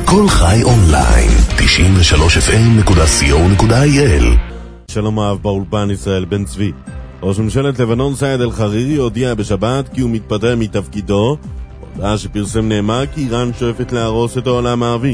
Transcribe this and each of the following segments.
כל חי אונליין, 93fm.co.il. שלום אהב באולפן ישראל בן צבי. ראש ממשלת לבנון סעד אל-חרירי הודיע בשבת כי הוא מתפטר מתפקידו, הודעה שפרסם נאמר כי איראן שואפת להרוס את העולם הערבי.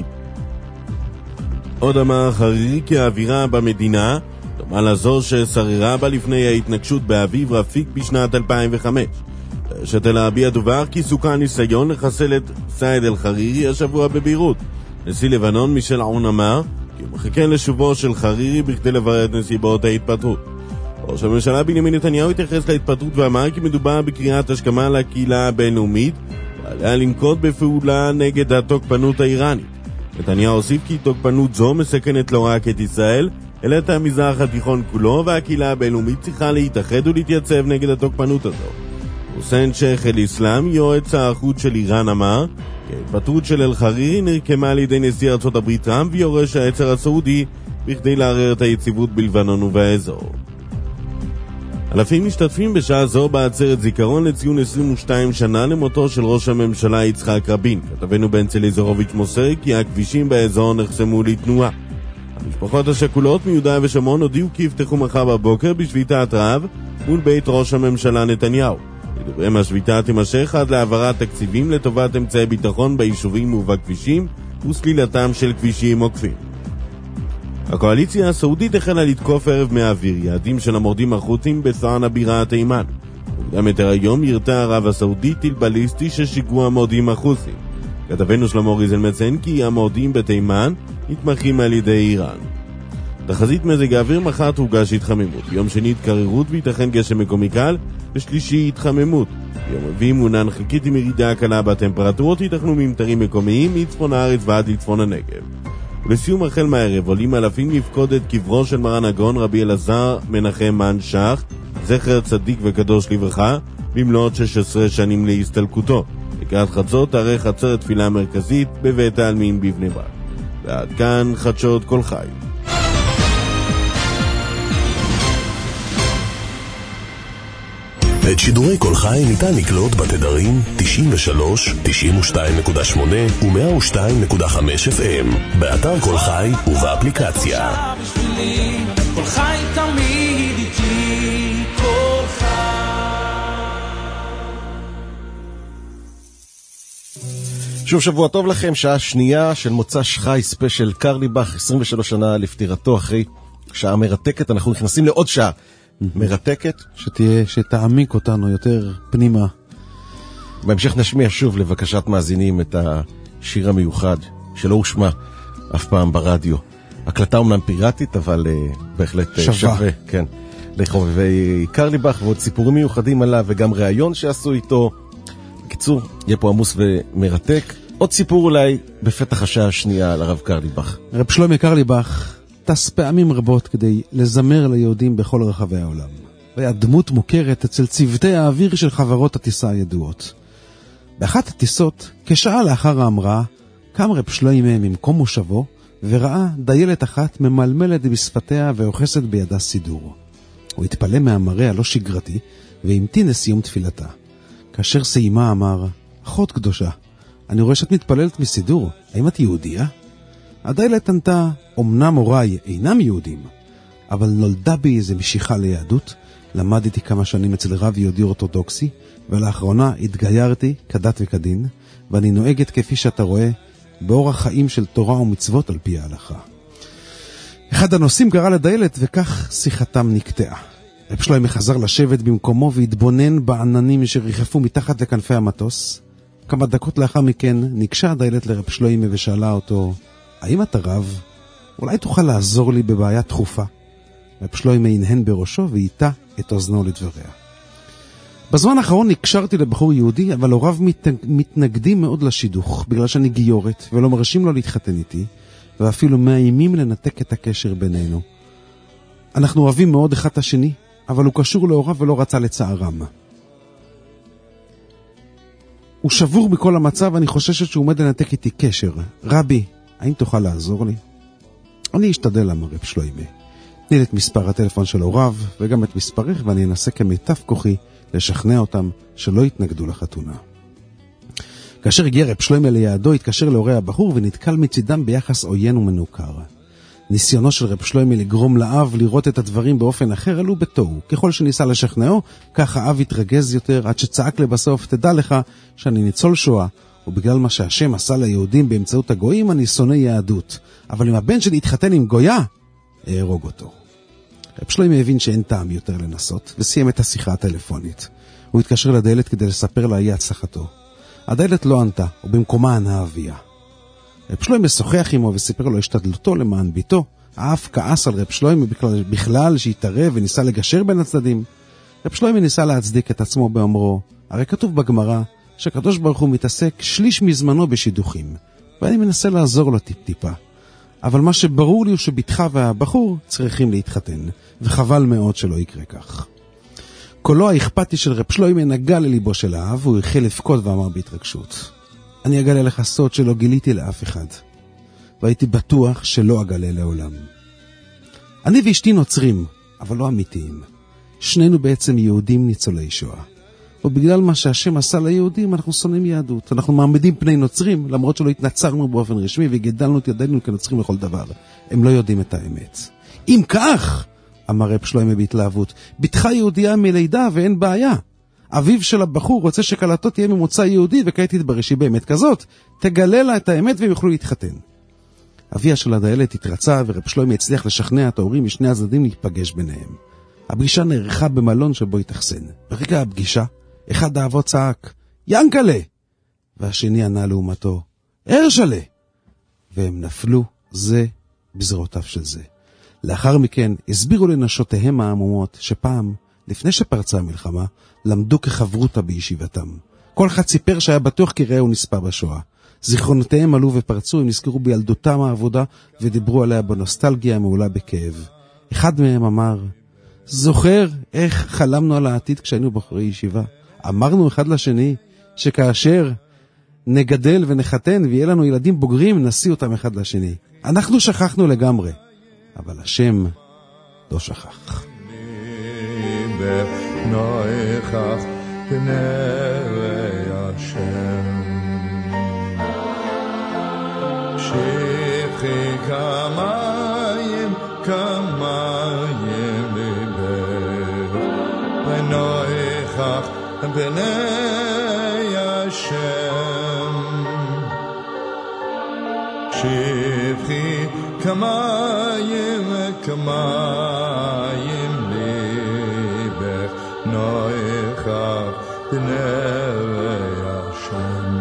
עוד אמר חרירי כי האווירה במדינה דומה לזו ששררה בה לפני ההתנגשות באביב רפיק בשנת 2005. שתל אביב דווח כי סוכן ניסיון לחסל את סעד אל-חרירי השבוע בביירות. נשיא לבנון מישל עון אמר כי הוא מחכה לשובו של חרירי בכדי לברר את נסיבות ההתפטרות. ראש הממשלה בנימין נתניהו התייחס להתפטרות ואמר כי מדובר בקריאת השכמה לקהילה הבינלאומית ועליה לנקוט בפעולה נגד התוקפנות האיראנית. נתניהו הוסיף כי תוקפנות זו מסכנת לא רק את ישראל אלא את המזרח התיכון כולו, והקהילה הבינלאומית צריכה להתאחד ולהתייצב נגד התוקפנות הזו. חוסיין שייח אל-איסלאם, יועץ החוץ של איראן, אמר כי ההתפטרות של אל-חרירי נרקמה על ידי נשיא ארצות הברית טראמפ ויורש העצר הסעודי בכדי לערער את היציבות בלבנון ובאזור. אלפים משתתפים בשעה זו בעצרת זיכרון לציון 22 שנה למותו של ראש הממשלה יצחק רבין. כתבנו בנצל איזורוביץ' מוסר כי הכבישים באזור נחסמו לתנועה. המשפחות השכולות מיהודה ושומרון הודיעו כי יפתחו מחר בבוקר בשביתת רעב מול בית ראש הממשלה נתניהו. לדבריהם השביתה תימשך עד להעברת תקציבים לטובת אמצעי ביטחון ביישובים ובכבישים וסלילתם של כבישים עוקפים. הקואליציה הסעודית החלה לתקוף ערב מהאוויר יעדים של המורדים החות'ים בסענה בירת תימן. מוקדם יותר היום ירתה ערב הסעודית טיל בליסטי ששיגרו המורדים החות'ים. כתבנו שלמה ריזל מציין כי המורדים בתימן נתמכים על ידי איראן. תחזית מזג האוויר, מחר תורגש התחממות, ביום שני התקררות ויתכן גשם מקומי קל, ושלישי התחממות. ביום רביעי מעונן חלקית עם ירידה קלה בטמפרטורות, ייתכנו ממטרים מקומיים מצפון הארץ ועד לצפון הנגב. ולסיום החל מהערב עולים אלפים לפקוד את קברו של מרן הגאון רבי אלעזר מנחם מן שח, זכר צדיק וקדוש לברכה, במלאות 16 שנים להסתלקותו. לקראת חצות תארך עצרת תפילה מרכזית בבית העלמין בבני ברק. ועד כאן חדשות כל חי. את שידורי כל חי ניתן לקלוט בתדרים 93, 92.8 ו-102.5 FM, באתר כל חי ובאפליקציה. כל חי תמיד איתי, כל חי. שוב שבוע טוב לכם, שעה שנייה של מוצ"ש חי ספיישל קרליבך, 23 שנה לפטירתו. אחרי שעה מרתקת אנחנו נכנסים לעוד שעה מרתקת שתעמיק אותנו יותר פנימה. בהמשך נשמיע שוב לבקשת מאזינים את השיר המיוחד שלא הושמע אף פעם ברדיו. הקלטה אומנם פיראטית אבל בהחלט שווה, כן, לחובבי קרליבך, ועוד סיפורים מיוחדים עליו וגם ראיון שעשו איתו. בקיצור, יהיה פה עמוס ומרתק. עוד סיפור אולי בפתח השעה השנייה על הרב קרליבך. רב שלמה קרליבך טס פעמים רבות כדי לזמר ליהודים בכל רחבי העולם. והיה דמות מוכרת אצל צוותי האוויר של חברות הטיסה הידועות. באחת הטיסות, כשעה לאחר ההמראה, קם רב שלמה ממקום מושבו, וראה דיילת אחת ממלמלת בשפתיה ואוחסת בידה סידור. הוא התפלא מהמראה הלא שגרתי, והמתין לסיום תפילתה. כאשר סיימה אמר, אחות קדושה, אני רואה שאת מתפללת מסידור, האם את יהודיה? הדיילת ענתה, אמנם הוריי אינם יהודים, אבל נולדה בי איזו משיכה ליהדות, למדתי כמה שנים אצל רב יהודי אורתודוקסי, ולאחרונה התגיירתי כדת וכדין, ואני נוהגת כפי שאתה רואה, באורח חיים של תורה ומצוות על פי ההלכה. אחד הנושאים קרא לדיילת, וכך שיחתם נקטעה. רב שלמה חזר לשבת במקומו והתבונן בעננים שריחפו מתחת לכנפי המטוס. כמה דקות לאחר מכן ניגשה הדיילת לרב שלמה ושאלה אותו, האם אתה רב? אולי תוכל לעזור לי בבעיה דחופה? רב שלמה הנהן בראשו ואיתה את אוזנו לדבריה. בזמן האחרון נקשרתי לבחור יהודי, אבל הוריו מתנגדים מאוד לשידוך, בגלל שאני גיורת ולא מרשים לו להתחתן איתי, ואפילו מאיימים לנתק את הקשר בינינו. אנחנו אוהבים מאוד אחד את השני, אבל הוא קשור להוריו ולא רצה לצערם. הוא שבור מכל המצב, ואני חוששת שהוא עומד לנתק איתי קשר. רבי, האם תוכל לעזור לי? אני אשתדל, אמר רב שלמה. תני לי את מספר הטלפון של הוריו, וגם את מספרך, ואני אנסה כמיטב כוחי לשכנע אותם שלא יתנגדו לחתונה. כאשר הגיע רב שלוימי ליעדו, התקשר להורי הבחור ונתקל מצידם ביחס עוין ומנוכר. ניסיונו של רב שלוימי לגרום לאב לראות את הדברים באופן אחר עלו בתוהו. ככל שניסה לשכנעו, כך האב התרגז יותר, עד שצעק לבסוף, תדע לך שאני ניצול שואה, ובגלל מה שהשם עשה ליהודים באמצעות הגויים, אני שונא יהדות. אבל אם הבן שלי יתחתן עם גויה, אהרוג אותו. רב שלוימי הבין שאין טעם יותר לנסות, וסיים את השיחה הטלפונית. הוא התקשר לדלת כדי לספר לה אי הצלחתו. הדלת לא ענתה, ובמקומה ענה אביה. רב שלוימי שוחח עמו וסיפר לו השתדלותו למען ביתו. האף כעס על רב שלוימי בכלל שהתערב וניסה לגשר בין הצדדים. רב שלוימי ניסה להצדיק את עצמו באומרו, הרי כתוב בגמרא שהקדוש ברוך הוא מתעסק שליש מזמנו בשידוכים, ואני מנסה לעזור לו טיפ-טיפה. אבל מה שברור לי הוא שביתך והבחור צריכים להתחתן, וחבל מאוד שלא יקרה כך. קולו האכפתי של רב שלוימי נגע לליבו של האב, והוא החל לבכות ואמר בהתרגשות, אני אגלה לך סוד שלא גיליתי לאף אחד, והייתי בטוח שלא אגלה לעולם. אני ואשתי נוצרים, אבל לא אמיתיים. שנינו בעצם יהודים ניצולי שואה. ובגלל מה שהשם עשה ליהודים, אנחנו שונאים יהדות. אנחנו מעמדים פני נוצרים, למרות שלא התנצרנו באופן רשמי, וגדלנו את ידינו כנוצרים לכל דבר. הם לא יודעים את האמת. אם כך, אמר רב שלוימי בהתלהבות, ביתך יהודייה מלידה ואין בעיה. אביו של הבחור רוצה שקלתו תהיה ממוצא יהודי, וכעת יתברר שהיא באמת כזאת. תגלה לה את האמת והם יוכלו להתחתן. אביה של הדיילת התרצה, ורב שלוימי הצליח לשכנע את ההורים משני הצדדים להיפגש ביניהם. הפגישה נערכה במלון שבו התאכסן. ברגע הפגישה, אחד האבות צעק, ינקלה! והשני ענה לעומתו, הרשלה! והם נפלו זה בזרועותיו של זה. לאחר מכן הסבירו לנשותיהם העמומות שפעם, לפני שפרצה המלחמה, למדו כחברותה בישיבתם. כל אחד סיפר שהיה בטוח כי רעהו נספה בשואה. זיכרונותיהם עלו ופרצו, הם נזכרו בילדותם העבודה ודיברו עליה בנוסטלגיה המעולה בכאב. אחד מהם אמר, זוכר איך חלמנו על העתיד כשהיינו בחורי ישיבה? אמרנו אחד לשני שכאשר נגדל ונחתן ויהיה לנו ילדים בוגרים, נשיא אותם אחד לשני. אנחנו שכחנו לגמרי, אבל השם לא שכח. נויכך בנרי השם שפחי כמיים כמיים ליבך ונויכך בנרי השם שפחי כמיים כמיים ליבך נויכך בנרי השם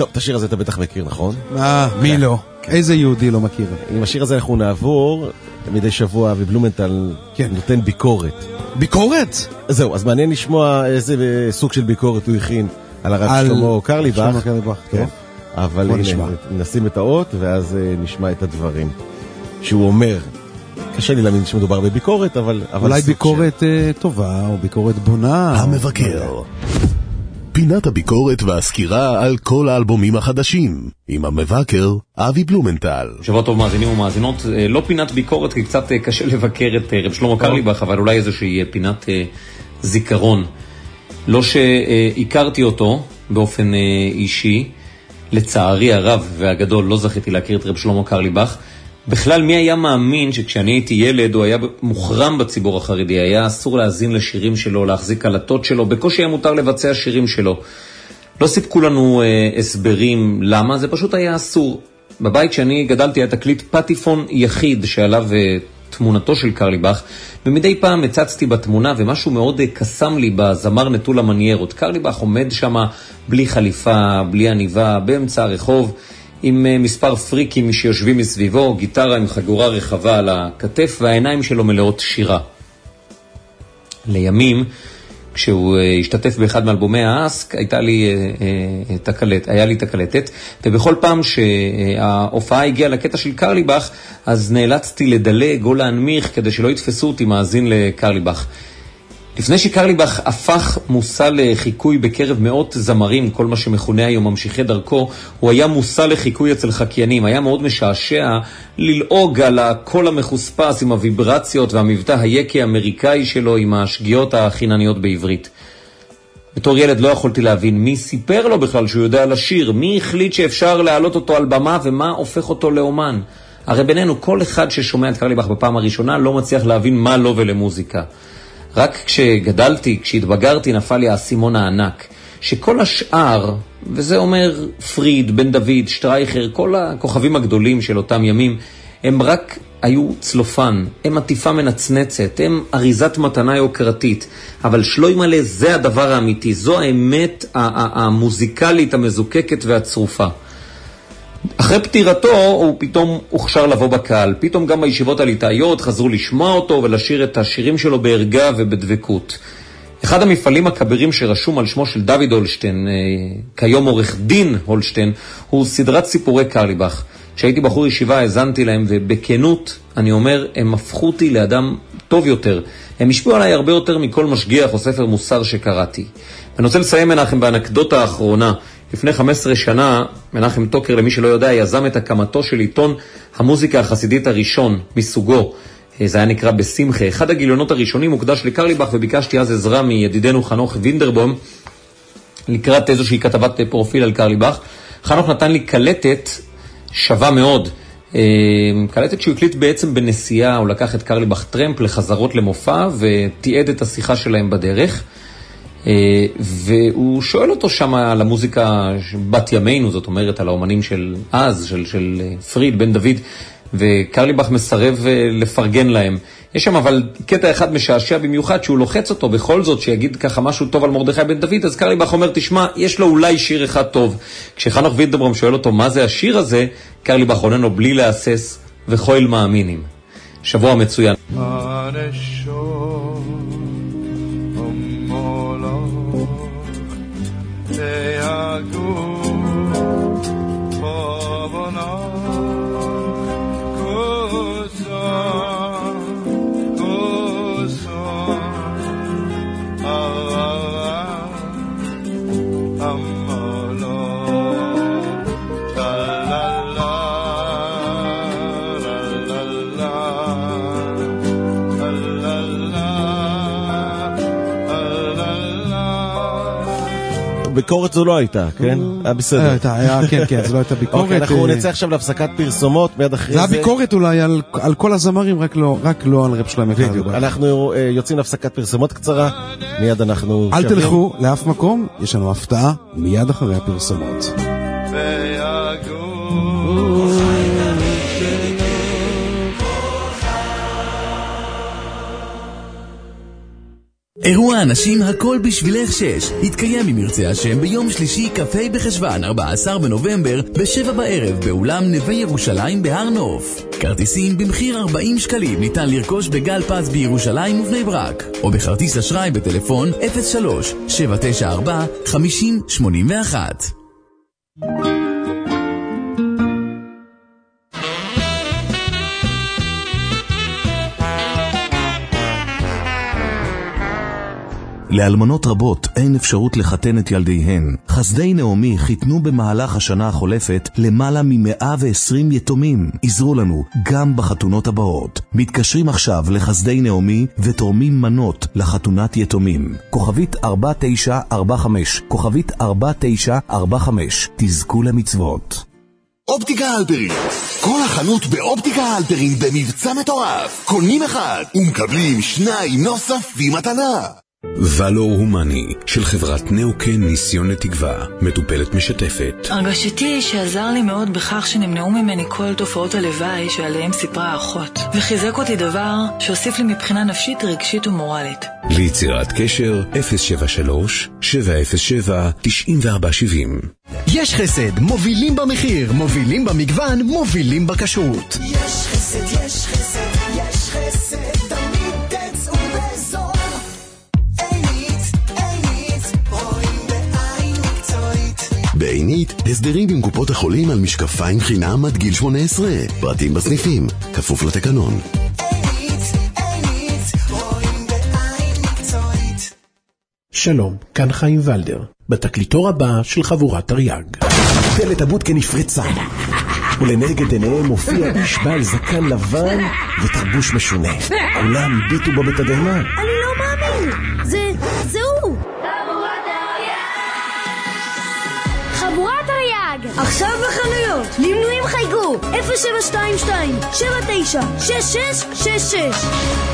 טוב, את השיר הזה אתה בטח מכיר, נכון? מי לא? איזה יהודי לא מכיר? עם השיר הזה אנחנו נעבור מדי שבוע, ובלומנטל נותן ביקורת. ביקורת? זהו, אז מעניין לשמוע איזה סוג של ביקורת הוא הכין על הרב שלמה קרליבך. אבל נשים את האות ואז נשמע את הדברים שהוא אומר. קשה לי להאמין שמדובר בביקורת, אבל אולי ביקורת טובה או ביקורת בונה. המבקר, פינת הביקורת והסקירה על כל האלבומים החדשים עם המבקר אבי בלומנטל. שבוע טוב מאזינים ומאזינות, לא פינת ביקורת כי קצת קשה לבקר את רב שלמה קרליבך, אבל אולי איזושהי פינת זיכרון. לא שהכרתי אותו באופן אישי, לצערי הרב והגדול לא זכיתי להכיר את רב שלמה קרליבך. בכלל, מי היה מאמין שכשאני הייתי ילד הוא היה מוחרם בציבור החרדי, היה אסור להזין לשירים שלו, להחזיק קלטות שלו, בקושי היה מותר לבצע שירים שלו. לא סיפקו לנו הסברים למה, זה פשוט היה אסור. בבית שאני גדלתי היה תקליט פטיפון יחיד שעליו תמונתו של קרליבך, ומדי פעם הצצתי בתמונה ומשהו מאוד קסם לי בזמר נטול המניירות. קרליבך עומד שם בלי חליפה, בלי עניבה, באמצע הרחוב, עם מספר פריקים שיושבים מסביבו, גיטרה עם חגורה רחבה על הכתף, והעיניים שלו מלאות שירה. לימים, כשהוא השתתף באחד מאלבומי האסק, היה לי תקלטת, ובכל פעם שההופעה הגיעה לקטע של קרליבך, אז נאלצתי לדלג או להנמיך כדי שלא יתפסו אותי מאזין לקרליבך. לפני שקרליבך הפך מושא לחיקוי בקרב מאות זמרים, כל מה שמכונה היום ממשיכי דרכו, הוא היה מושא לחיקוי אצל חקיינים. היה מאוד משעשע ללעוג על הקול המחוספס עם הוויברציות והמבטא היקי האמריקאי שלו עם השגיאות החינניות בעברית. בתור ילד לא יכולתי להבין מי סיפר לו בכלל שהוא יודע לשיר, מי החליט שאפשר להעלות אותו על במה ומה הופך אותו לאומן. הרי בינינו כל אחד ששומע את קרליבך בפעם הראשונה לא מצליח להבין מה לו ולמוזיקה. רק כשגדלתי, כשהתבגרתי, נפל לי האסימון הענק, שכל השאר, וזה אומר פריד, בן דוד, שטרייכר, כל הכוכבים הגדולים של אותם ימים, הם רק היו צלופן, הם עטיפה מנצנצת, הם אריזת מתנה יוקרתית, אבל שלוי מלא זה הדבר האמיתי, זו האמת המוזיקלית המזוקקת והצרופה. אחרי פטירתו הוא פתאום הוכשר לבוא בקהל, פתאום גם בישיבות הליטאיות חזרו לשמוע אותו ולשיר את השירים שלו בהרגע ובדבקות. אחד המפעלים הכבירים שרשום על שמו של דוד הולשטיין, כיום עורך דין הולשטיין, הוא סדרת סיפורי קרליבך. כשהייתי בחור ישיבה האזנתי להם, ובכנות אני אומר, הם הפכו אותי לאדם טוב יותר. הם השפיעו עליי הרבה יותר מכל משגיח או ספר מוסר שקראתי. ואני רוצה לסיים מנחם באנקדוטה האחרונה. לפני 15 שנה, מנחם טוקר, למי שלא יודע, יזם את הקמתו של עיתון המוזיקה החסידית הראשון מסוגו. זה היה נקרא בשמחה. אחד הגיליונות הראשונים מוקדש לקרליבך, וביקשתי אז עזרה מידידנו חנוך וינדרבום לקראת איזושהי כתבת פרופיל על קרליבך. חנוך נתן לי קלטת שווה מאוד. קלטת שהוא הקליט בעצם בנסיעה, הוא לקח את קרליבך טרמפ לחזרות למופע ותיעד את השיחה שלהם בדרך. והוא שואל אותו שם על המוזיקה בת ימינו, זאת אומרת על האומנים של אז, של פריד, בן דוד, וקרליבך מסרב לפרגן להם. יש שם אבל קטע אחד משעשע במיוחד שהוא לוחץ אותו בכל זאת שיגיד ככה משהו טוב על מרדכי בן דוד, אז קרליבך אומר, תשמע, יש לו אולי שיר אחד טוב. כשחנוך וינדברום שואל אותו מה זה השיר הזה, קרליבך עונה לו בלי להסס, וכויל מאמינים. שבוע מצוין. ביקורת זו לא הייתה, כן? היה בסדר. כן, זו לא הייתה ביקורת. אנחנו נצא עכשיו להפסקת פרסומות, מיד אחרי זה. זה הביקורת אולי על כל הזמרים, רק לא על רב שלמה קרליבך. אנחנו יוצאים להפסקת פרסומות קצרה, מיד אנחנו... אל תלכו לאף מקום, יש לנו הפתעה מיד אחרי הפרסומות. אירוע אנשים הכל בשבילך 6 יתקיים אם ירצה השם ביום שלישי כ"ה בחשוון 14 בנובמבר ב-7 בערב באולם נווה ירושלים בהר נוף. כרטיסים במחיר 40 שקלים ניתן לרכוש בגל פז בירושלים ובני ברק או בכרטיס אשראי בטלפון 03-794-5081. לאלמנות רבות אין אפשרות לחתן את ילדיהן. חסדי נעמי חיתנו במהלך השנה החולפת למעלה מ120 יתומים. עזרו לנו גם בחתונות הבאות. מתקשרים עכשיו לחסדי נעמי ותורמים מנות לחתונת יתומים. כוכבית 4945, כוכבית 4945. תזכו למצוות. אופטיקה הלפרין, כל החנות באופטיקה הלפרין במבצע מטורף. קונים אחד ומקבלים 2 נוספים מתנה. ולור הומני של חברת נאוקן ניסיון לתקווה, מטופלת משתפת. הרגשתי שעזר לי מאוד בכך שנמנעו ממני כל תופעות הלוואי שעליהם סיפרה האחות, וחיזק אותי דבר שהוסיף לי מבחינה נפשית, רגשית ומורלית. ליצירת קשר 073-707-9470. יש חסד, מובילים במחיר, מובילים במגוון, מובילים בכשרות. יש חסד, יש חסד, יש חסד, תמיד תצאו בזול. בעינית, הסדרים עם קופות החולים על משקפיים חינם עד גיל 18. פרטים בסניפים, כפוף לתקנון. שלום, כאן חיים ולדר, בתקליטור הבא של חבורת תרי"ג. דלת הבודקה נפרצה, ולנגד עיניהם מופיע איש בעל זקן לבן ותרבוש משונה. כולם הביטו בו בתדהמה. אני לא מאמין, זה הוא. חבורת תרי"ג, עכשיו בחנויות, למנויים חייגו 0722-796666.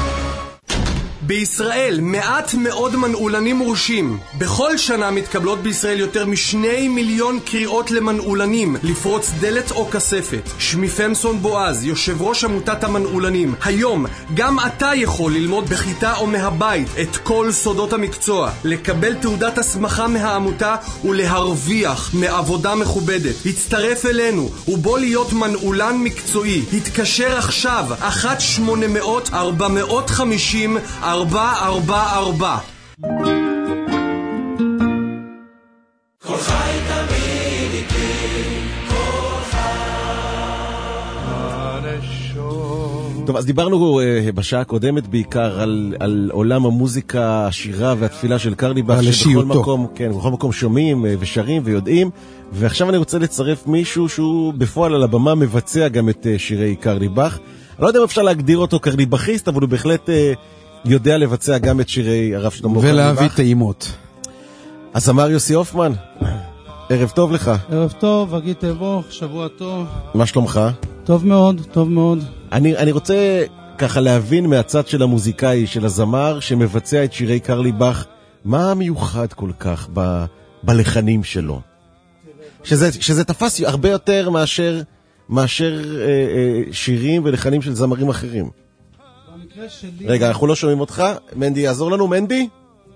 בישראל מעט מאוד מנעולנים מורשים. בכל שנה מתקבלות בישראל יותר מ2 מיליון קריאות למנעולנים לפרוץ דלת או כספת. שמי פמסון בועז, יושב ראש עמותת המנעולנים. היום גם אתה יכול ללמוד בכיתה או מהבית את כל סודות המקצוע, לקבל תעודת הסמכה מהעמותה ולהרוויח מעבודה מכובדת. הצטרף אלינו ובוא להיות מנעולן מקצועי. התקשר עכשיו 1-800-450-444. כל חי תמיד איתי, כל טוב, אז דיברנו בשעה הקודמת בעיקר על עולם המוזיקה, השירה והתפילה של קרליבך, שבכל מקום, כן, בכל מקום שומעים ושרים ויודעים, ועכשיו אני רוצה לצרף מישהו שהוא בפועל על הבמה מבצע גם את שירי קרליבך. אני לא יודע אם אפשר להגדיר אותו קרליבכיסט, אבל הוא בהחלט יודע לבצע גם את שירי הרב שלמה קרליבך. ולהביא טעימות. הזמר יוסי הופמן, ערב טוב לך. ערב טוב, אגיד תבוך, שבוע טוב. מה שלומך? טוב מאוד, טוב מאוד. אני רוצה ככה להבין מהצד של המוזיקאי, של הזמר שמבצע את שירי קרליבך, מה המיוחד כל כך בלחנים שלו? שזה תפס הרבה יותר מאשר שירים ולחנים של זמרים אחרים. רגע, אנחנו לא שומעים אותך. מנדי יעזור לנו, מנדי?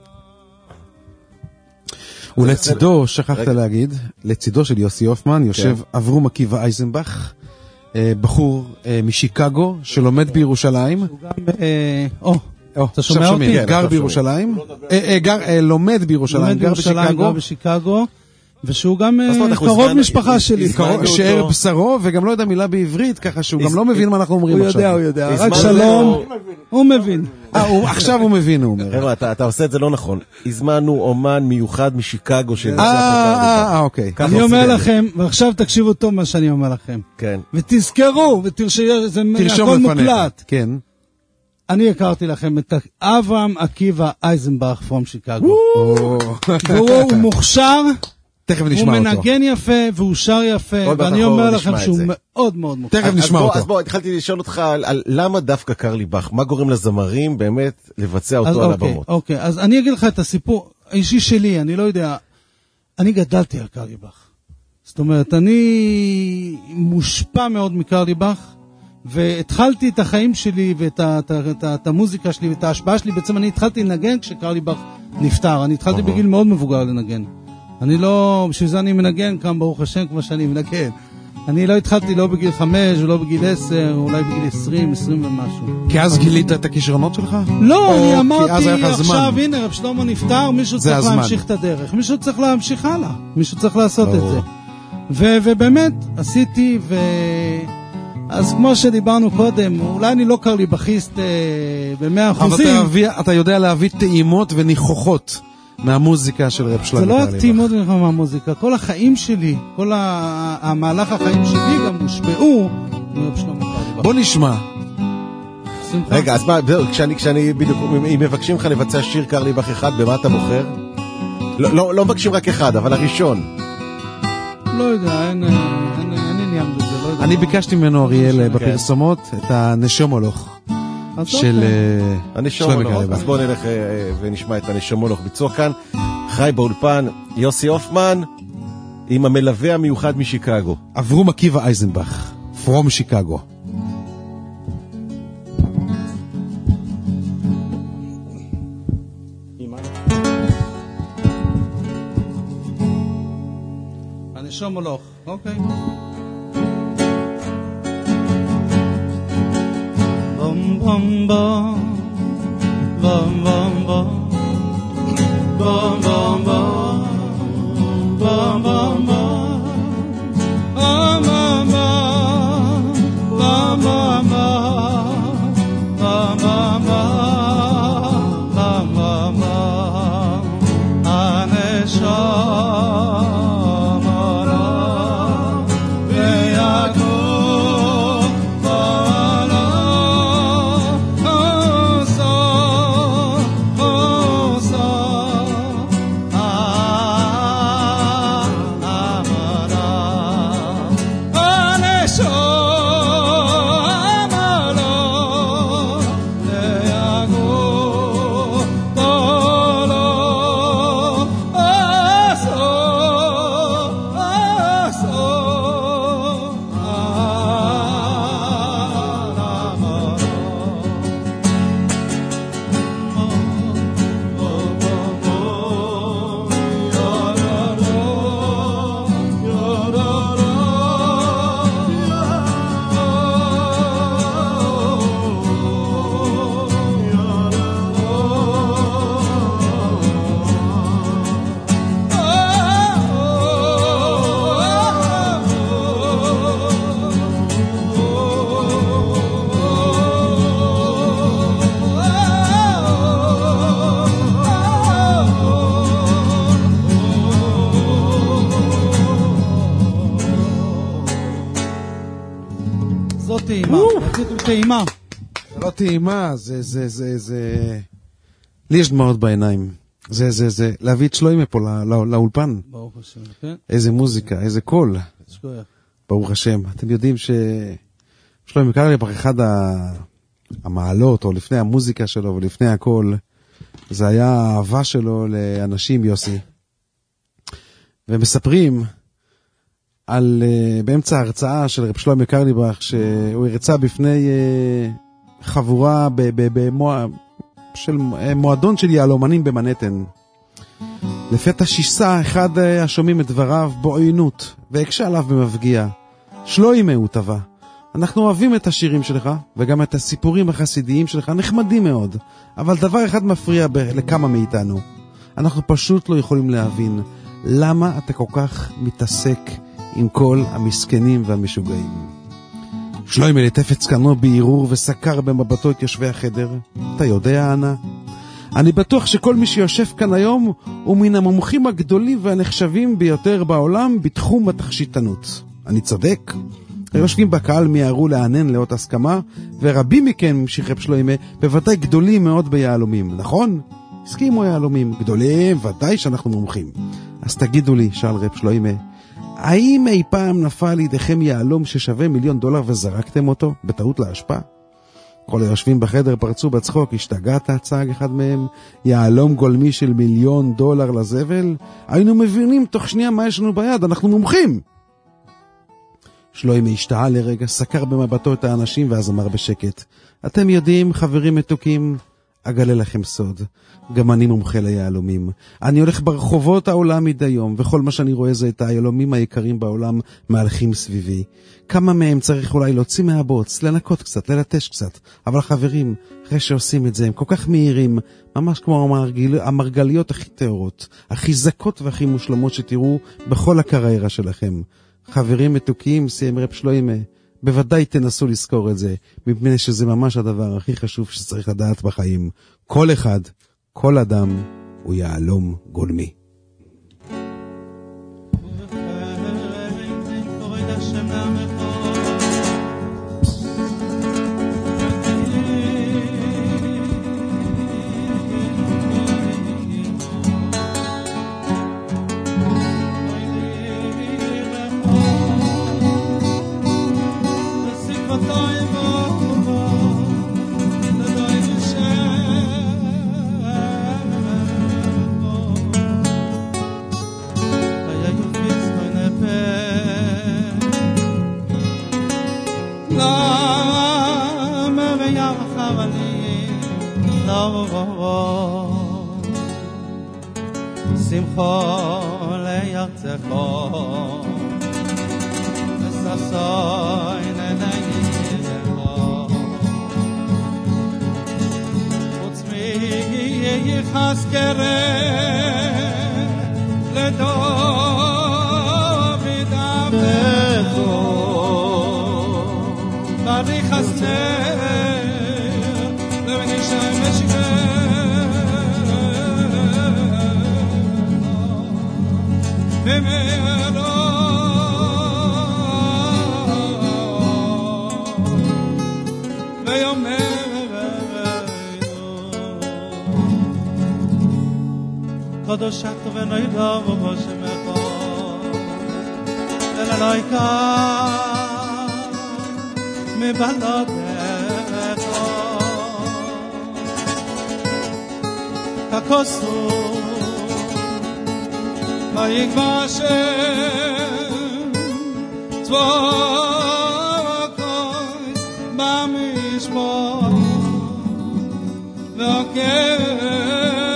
ולצידו, שכחת להגיד, לצידו של יוסי הופמן יושב אברום עקיבא אייזנבך, בחור משיקגו שלומד בירושלים. אתה שומע אותי? גר בירושלים, לומד בירושלים, גר בשיקגו, ושהוא גם קרוב משפחה שלי. שער בשרו, וגם לא יודע מילה בעברית, ככה שהוא גם לא מבין מה אנחנו אומרים עכשיו. הוא יודע, רק שלום, הוא מבין. עכשיו הוא מבין, הוא אומר. חבר'ה, אתה עושה את זה לא נכון. הזמנו אומן מיוחד משיקגו אוקיי. אני אומר לכם, ועכשיו תקשיבו טוב מה שאני אומר לכם. כן. ותזכרו, זה הכל מוקלט. כן. אני הכרתי לכם את אברהם עקיבא אייזנבך פרום שיקגו. והוא מוכשר, תכף נשמע הוא אותו. מנגן יפה והוא שר יפה, ואני אומר לכם שהוא מאוד מאוד מוכשר. תכף נשמע אותו. אז בוא, התחלתי לשאול אותך על למה דווקא קרליבך, מה גורם לזמרים באמת לבצע אותו על הבמות? אוקיי, אז אני אגיד לך את הסיפור האישי שלי, אני לא יודע, אני גדלתי על קרליבך. זאת אומרת, אני מושפע מאוד מקרליבך, והתחלתי את החיים שלי ואת המוזיקה שלי ואת ההשפעה שלי, בעצם אני התחלתי לנגן כשקרליבך נפטר, אני התחלתי בגיל מאוד מבוגר לנגן. אני לא, בשביל זה אני מנגן כאן ברוך השם כמו שאני מנגן. אני לא התחלתי לא בגיל 5 ולא בגיל 10, אולי בגיל 20 ומשהו. כי אז גילית את הכישרונות שלך? לא, אני אמרתי עכשיו, הנה רב שלמה נפטר, מישהו צריך להמשיך את הדרך, מישהו צריך להמשיך הלאה, מישהו צריך לעשות את זה. ובאמת עשיתי, אז כמו שדיברנו קודם, אולי אני לא קרליבכיסט ב100%. אבל אתה יודע להביא טעימות וניחוחות מהמוזיקה של רב שלמה קרליבך. זה לא טעימות מהמוזיקה, כל החיים שלי, כל המהלך החיים שלי גם הושפעו מרב שלמה קרליבך. בוא נשמע. רגע, אז מה, כשאני בדיוק, אם מבקשים לך לבצע שיר קרליבך אחד, במה אתה בוחר? לא מבקשים רק אחד, אבל הראשון. לא יודע, אין עניין בזה, לא יודע. אני ביקשתי ממנו אריאל בפרסומות את הנשומולוך של שלמה קרליבך. אז בואו נלך ונשמע את הנשומולוך. ביצוע כאן חי באולפן יוסי אופמן עם המלווה המיוחד משיקגו, אברום עקיבא אייזנבך from שיקגו. הנשומולוך, אוקיי. bum bum bum bum bum bum bum bum bum bum bum טעימה. זה לא טעימה, זה... לי יש דמעות בעיניים. זה להביא את שלוימה פה לאולפן. ברוך השם, כן. איזה מוזיקה, איזה קול. ברוך השם. אתם יודעים ששלוימה קרליבך אחד המעלות, או לפני המוזיקה שלו ולפני הכל, זה היה האהבה שלו לאנשים, יוסי. ומספרים על באמצע ההרצאה של רב שלמה קרליבך שהוא הרצה בפני חבורה של מועדון של יהלומנים במנהטן. לפתע שיסה אחד השומעים את דבריו בעוינות והקשה עליו במפגיע. שלוימה, הוא טבע, אנחנו אוהבים את השירים שלך וגם את הסיפורים החסידיים שלך, נחמדים מאוד, אבל דבר אחד מפריע לכמה מאיתנו. אנחנו פשוט לא יכולים להבין למה אתה כל כך מתעסק עם כל המסכנים והמשוגעים. שלוימה ליטף את זקנו בעירור וסקר במבטו את יושבי החדר. אתה יודע, אנה? אני בטוח שכל מי שיושב כאן היום הוא מן המומחים הגדולים והנחשבים ביותר בעולם בתחום התכשיטנות. אני צודק? היושבים בקהל מיהרו לענן לאות הסכמה, ורבים מכם, המשיך רב שלוימה, בוודאי גדולים מאוד ביהלומים, נכון? הסכימו יהלומים, גדולים, ודאי שאנחנו מומחים. אז תגידו לי, שאל רב שלוימה, האם אי פעם נפל לידיכם יהלום ששווה $1,000,000 וזרקתם אותו בטעות להשפעה? כל היושבים בחדר פרצו בצחוק. השתגעת? צעק אחד מהם. יהלום גולמי של $1,000,000 לזבל? היינו מבינים תוך שנייה מה יש לנו ביד, אנחנו מומחים. שלוימי השתעה לרגע, סקר במבטו את האנשים ואז אמר בשקט, אתם יודעים, חברים מתוקים, אגלה לכם סוד, גם אני מומחה ליהלומים. אני הולך ברחובות העולם מדי יום, וכל מה שאני רואה זה את היהלומים היקרים בעולם מהלכים סביבי. כמה מהם צריך אולי להוציא מהבוץ, לנקות קצת, ללטש קצת. אבל חברים, אחרי שעושים את זה, הם כל כך מהירים, ממש כמו המרגליות הכי טהורות, הכי זקות והכי מושלמות שתראו בכל הקריירה שלכם. חברים מתוקים, סיים רב שלוימה, בוודאי תנסו לזכור את זה, מפני שזה ממש הדבר הכי חשוב שצריך לדעת בחיים. כל אחד, כל אדם, הוא יהלום גולמי. קדושת ונוידה ובשמך אלוהיקה מבלעדיך ככוסו ויגבה השם צבאות במשפט והקר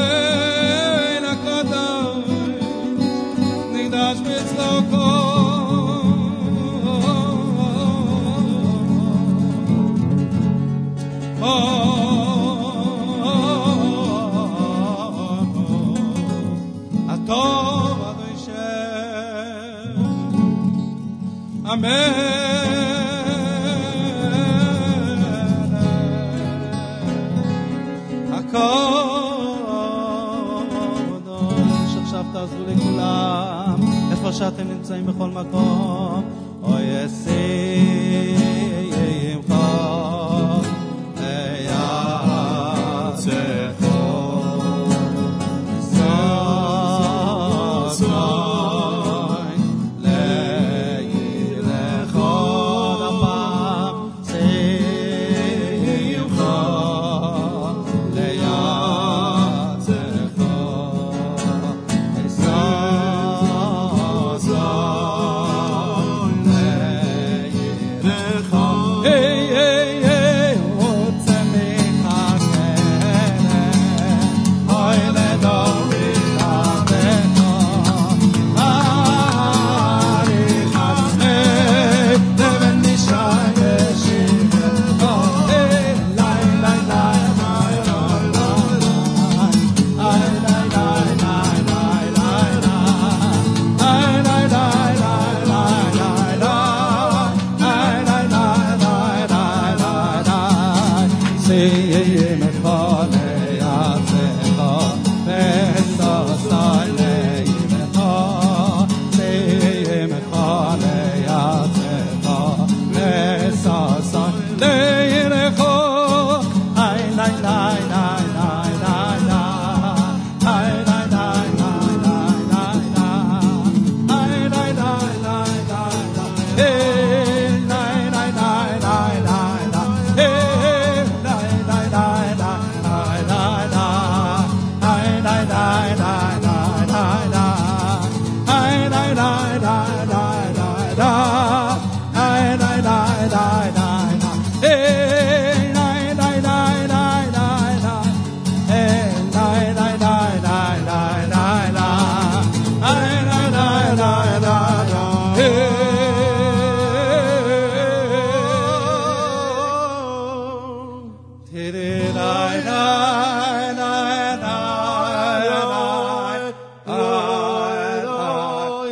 שאתם נמצאים בכל מקום אוי שמחה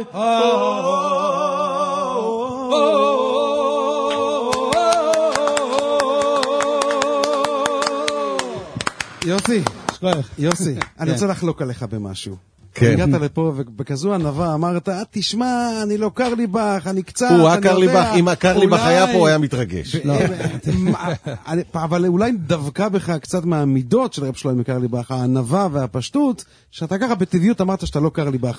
יוסי, אני רוצה לחלוק עליך במשהו. הגעת לפה ובכזו ענווה אמרת, תשמע, אני לא קרליבך, אני קצת, הוא הקרליבך, אם הקרליבך היה פה, הוא היה מתרגש. אבל אולי דווקא בך קצת מהמידות של רב שלמה קרליבך, הענווה והפשטות, שאתה ככה בטבעיות אמרת שאתה לא קרליבך.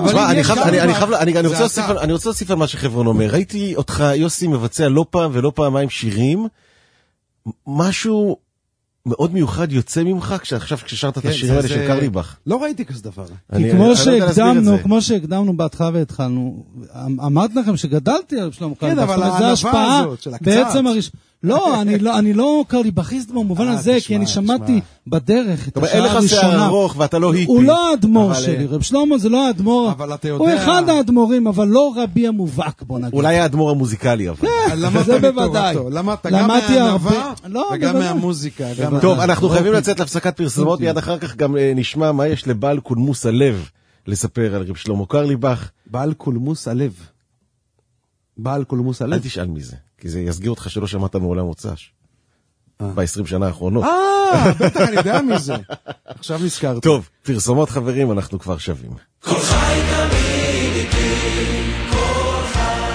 אני רוצה להוסיף על מה שחברון אומר. ראיתי אותך, יוסי, מבצע לא פעם ולא פעמיים שירים, משהו מאוד מיוחד יוצא ממך עכשיו כששרת את השירים האלה של קרליבך. לא ראיתי כזה דבר. כי כמו שהקדמנו בהתחלה והתחלנו, אמרתי לכם שגדלתי על שלמה קרליבך. כן, אבל הענווה הזאת של הקצת. לא, אני לא קרליבכיסט במובן הזה, כי אני שמעתי בדרך את השעה הראשונה. אין לך שיער ארוך ואתה לא היפי. הוא לא האדמו"ר שלי, רב שלמה זה לא האדמו"ר. הוא אחד האדמו"רים, אבל לא רבי המובהק, בוא נגיד. אולי האדמו"ר המוזיקלי, אבל. זה בוודאי. למדת גם מהענווה וגם מהמוזיקה. טוב, אנחנו חייבים לצאת להפסקת פרסומות, מיד אחר כך גם נשמע מה יש לבעל קולמוס הלב לספר על רב שלמה קרליבך. בעל קולמוס הלב. בעל קולמוס הלב? אל תשאל מי זה, כי זה יסגיר אותך שלא שמעת מעולם מוצ"ש. ב-20 שנה האחרונות. בטח אני יודע מי זה. עכשיו נזכרתי. טוב, פרסומות חברים, אנחנו כבר שווים. כל חי תמיד איתי, כל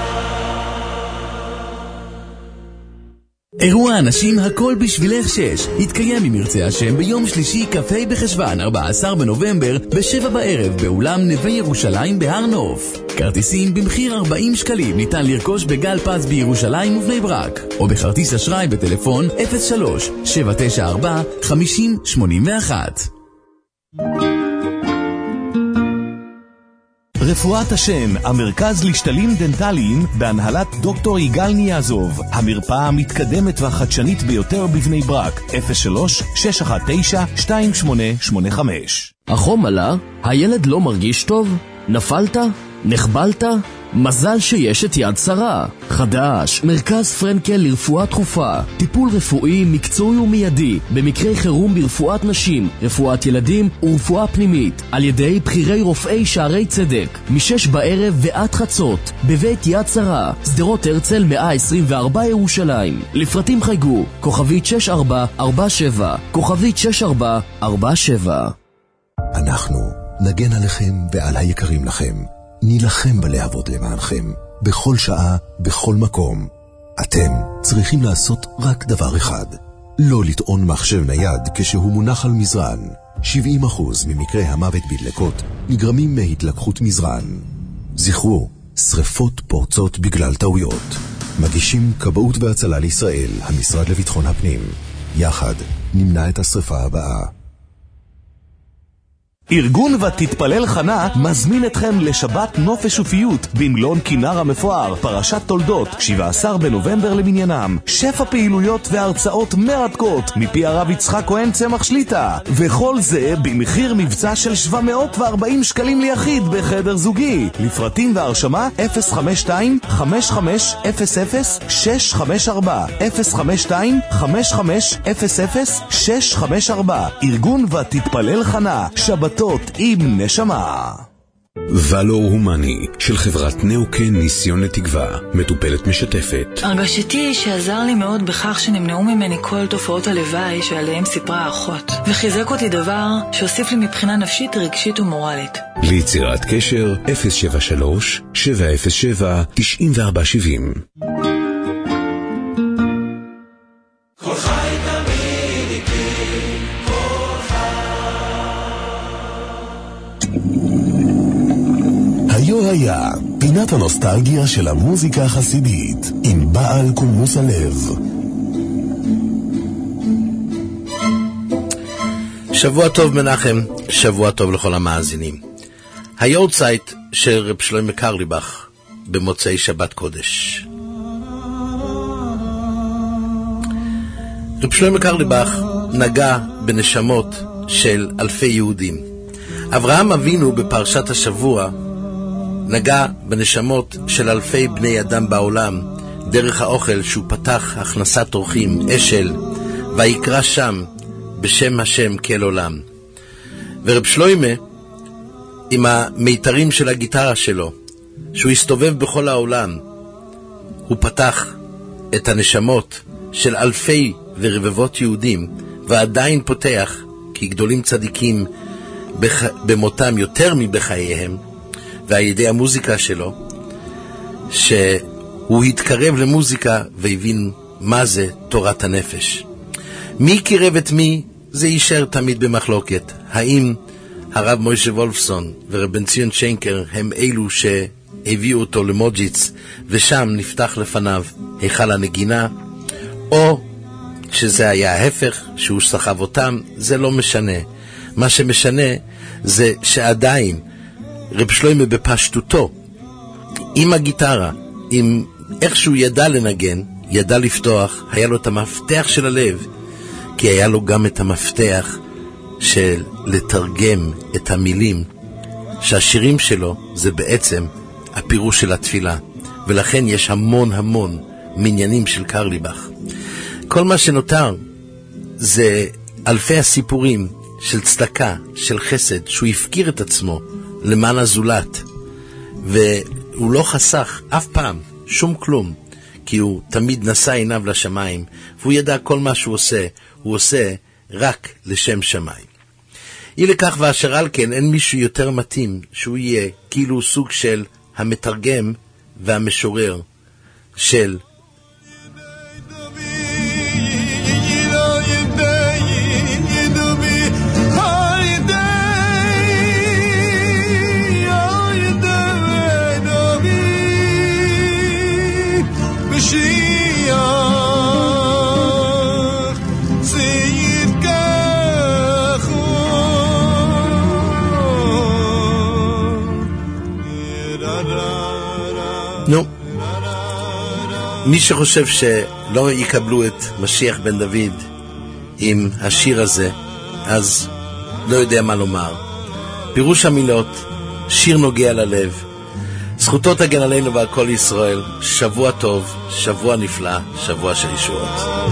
אירוע האנשים הכל בשבילך 6 יתקיים אם ירצה השם ביום שלישי כ"ה בחשוון 14 בנובמבר ב-7 בערב באולם נווה ירושלים בהר נוף. כרטיסים במחיר 40 שקלים ניתן לרכוש בגל פז בירושלים ובני ברק או בכרטיס אשראי בטלפון 03-794-5081. רפואת השם, המרכז לשתלים דנטליים בהנהלת דוקטור יגאל ניאזוב, המרפאה המתקדמת והחדשנית ביותר בבני ברק, 03-619-2885. החום עלה? הילד לא מרגיש טוב? נפלת? נחבלת? מזל שיש את יד שרה. חדש, מרכז פרנקל לרפואה דחופה. טיפול רפואי מקצועי ומיידי במקרי חירום ברפואת נשים, רפואת ילדים ורפואה פנימית על ידי בחירי רופאי שערי צדק מ-6 בערב ועד חצות בבית יד שרה, שדרות הרצל 124 ירושלים. לפרטים חייגו כוכבית 6447 כוכבית 6447. אנחנו נגן עליכם ועל היקרים לכם. נילחם בלהבות למענכם, בכל שעה, בכל מקום. אתם צריכים לעשות רק דבר אחד, לא לטעון מחשב נייד כשהוא מונח על מזרן. 70% ממקרי המוות בדלקות נגרמים מהתלקחות מזרן. זכרו, שריפות פורצות בגלל טעויות. מגישים כבאות והצלה לישראל, המשרד לביטחון הפנים. יחד נמנע את השריפה הבאה. ארגון ותתפלל חנה מזמין אתכם לשבת נופש ופיות במלון כינר המפואר, פרשת תולדות, 17 בנובמבר למניינם. שפע פעילויות והרצאות מרתקות מפי הרב יצחק כהן צמח שליטה, וכל זה במחיר מבצע של 740 שקלים ליחיד בחדר זוגי. לפרטים והרשמה 052-5500-654 052-5500-654. ארגון ותתפלל חנה, שבת עם נשמה. ולור הומני של חברת נאוקן ניסיון לתקווה, מטופלת משתפת. הרגשתי שעזר לי מאוד בכך שנמנעו ממני כל תופעות הלוואי שעליהם סיפרה האחות, וחיזק אותי דבר שהוסיף לי מבחינה נפשית, רגשית ומורלית. ליצירת קשר 073-707-9470. כל חי תמיד איתי, היו היה פינת הנוסטלגיה של המוזיקה החסידית עם בעל קולמוס הלב. שבוע טוב מנחם, שבוע טוב לכל המאזינים. היורצייט של רב שלמה קרליבך במוצאי שבת קודש. רב שלמה קרליבך נגע בנשמות של אלפי יהודים. אברהם אבינו בפרשת השבוע נגע בנשמות של אלפי בני אדם בעולם דרך האוכל שהוא פתח הכנסת אורחים, אשל, ויקרא שם בשם השם כל עולם. ורב שלמה עם המיתרים של הגיטרה שלו שהוא הסתובב בכל העולם, הוא פתח את הנשמות של אלפי ורבבות יהודים, ועדיין פותח, כי גדולים צדיקים במותם יותר מבחייהם, ועל ידי המוזיקה שלו, שהוא התקרב למוזיקה והבין מה זה תורת הנפש. מי קירב את מי? זה יישאר תמיד במחלוקת. האם הרב מוישה וולפסון ורב בן ציון שיינקר הם אלו שהביאו אותו למוג'יץ ושם נפתח לפניו היכל הנגינה, או שזה היה ההפך, שהוא סחב אותם? זה לא משנה. מה שמשנה זה שעדיין רב שלוימה בפשטותו, עם הגיטרה, עם איך שהוא ידע לנגן, ידע לפתוח, היה לו את המפתח של הלב, כי היה לו גם את המפתח של לתרגם את המילים, שהשירים שלו זה בעצם הפירוש של התפילה, ולכן יש המון המון מניינים של קרליבך. כל מה שנותר זה אלפי הסיפורים של צדקה, של חסד, שהוא הפקיר את עצמו למען הזולת, והוא לא חסך אף פעם שום כלום, כי הוא תמיד נשא עיניו לשמיים, והוא ידע כל מה שהוא עושה, הוא עושה רק לשם שמיים. אי לכך ואשר על כן, אין מישהו יותר מתאים שהוא יהיה כאילו סוג של המתרגם והמשורר של נו, מי שחושב שלא יקבלו את משיח בן דוד עם השיר הזה, אז לא יודע מה לומר. פירוש המילות, שיר נוגע ללב, זכותו תגן עלינו ועל כל ישראל. שבוע טוב, שבוע נפלא, שבוע של ישועות.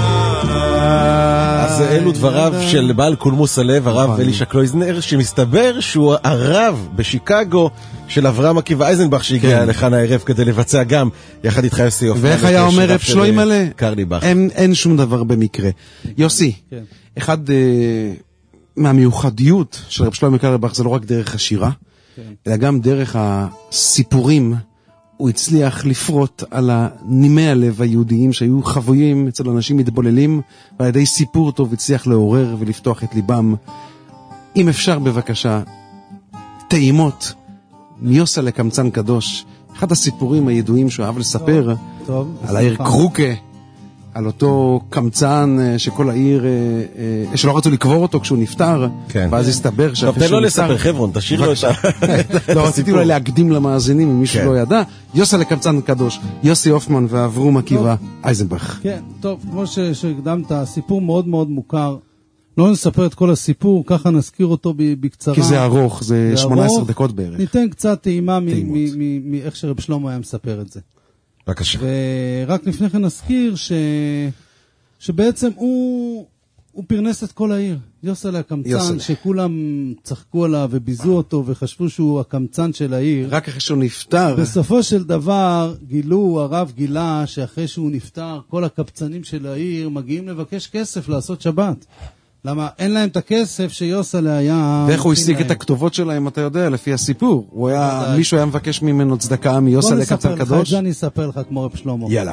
אז אלו דבריו של בעל קולמוס הלב, הרב אלישע קלויזנר, שמסתבר שהוא הרב בשיקגו של אברהם עקיבא אייזנבך, שהגיע לכאן הערב כדי לבצע גם יחד איתך יוסי אופמן. ואיך היה אומר רב שלוימה מלא? קרליבך. אין שום דבר במקרה. יוסי, אחד מהמיוחדיות של רב שלוימה קרליבך זה לא רק דרך השירה, אלא גם דרך הסיפורים. הוא הצליח לפרוט על נימי הלב היהודיים שהיו חבויים אצל אנשים מתבוללים, ועל ידי סיפור טוב הצליח לעורר ולפתוח את ליבם. אם אפשר בבקשה, טעימות מיוסה לקמצן קדוש, אחד הסיפורים הידועים שהוא אהב לספר, על העיר קרוקה, על אותו קמצן שכל העיר, שלא רצו לקבור אותו כשהוא נפטר, ואז הסתבר שאחרי שהוא נפטר... לספר חברון, תשאיר לו את ה... לא, רציתי אולי להקדים למאזינים, אם מישהו לא ידע, יוסה לקמצן קדוש, יוסי אופמן ואברהם עקיבא אייזנבך. כן, טוב, כמו שהקדמת, סיפור מאוד מאוד מוכר, לא נספר את כל הסיפור, ככה נזכיר אותו בקצרה. כי זה ארוך, זה 18 דקות בערך. ניתן קצת טעימה מאיך שרב שלמה היה מספר את זה. בבקשה. ורק לפני כן נזכיר שבעצם הוא פרנס את כל העיר. יוסלה הקמצן, שכולם צחקו עליו וביזו אותו וחשבו שהוא הקמצן של העיר. רק אחרי שהוא נפטר. בסופו של דבר הרב גילה שאחרי שהוא נפטר, כל הקבצנים של העיר מגיעים לבקש כסף לעשות שבת. למה? אין להם את הכסף שיוסלה היה... ואיך הוא השיג את הכתובות שלהם, אתה יודע, לפי הסיפור. מישהו היה מבקש ממנו צדקה מיוסלה לקמצן קדוש? את זה אני אספר לך כמו רב שלמה. יאללה.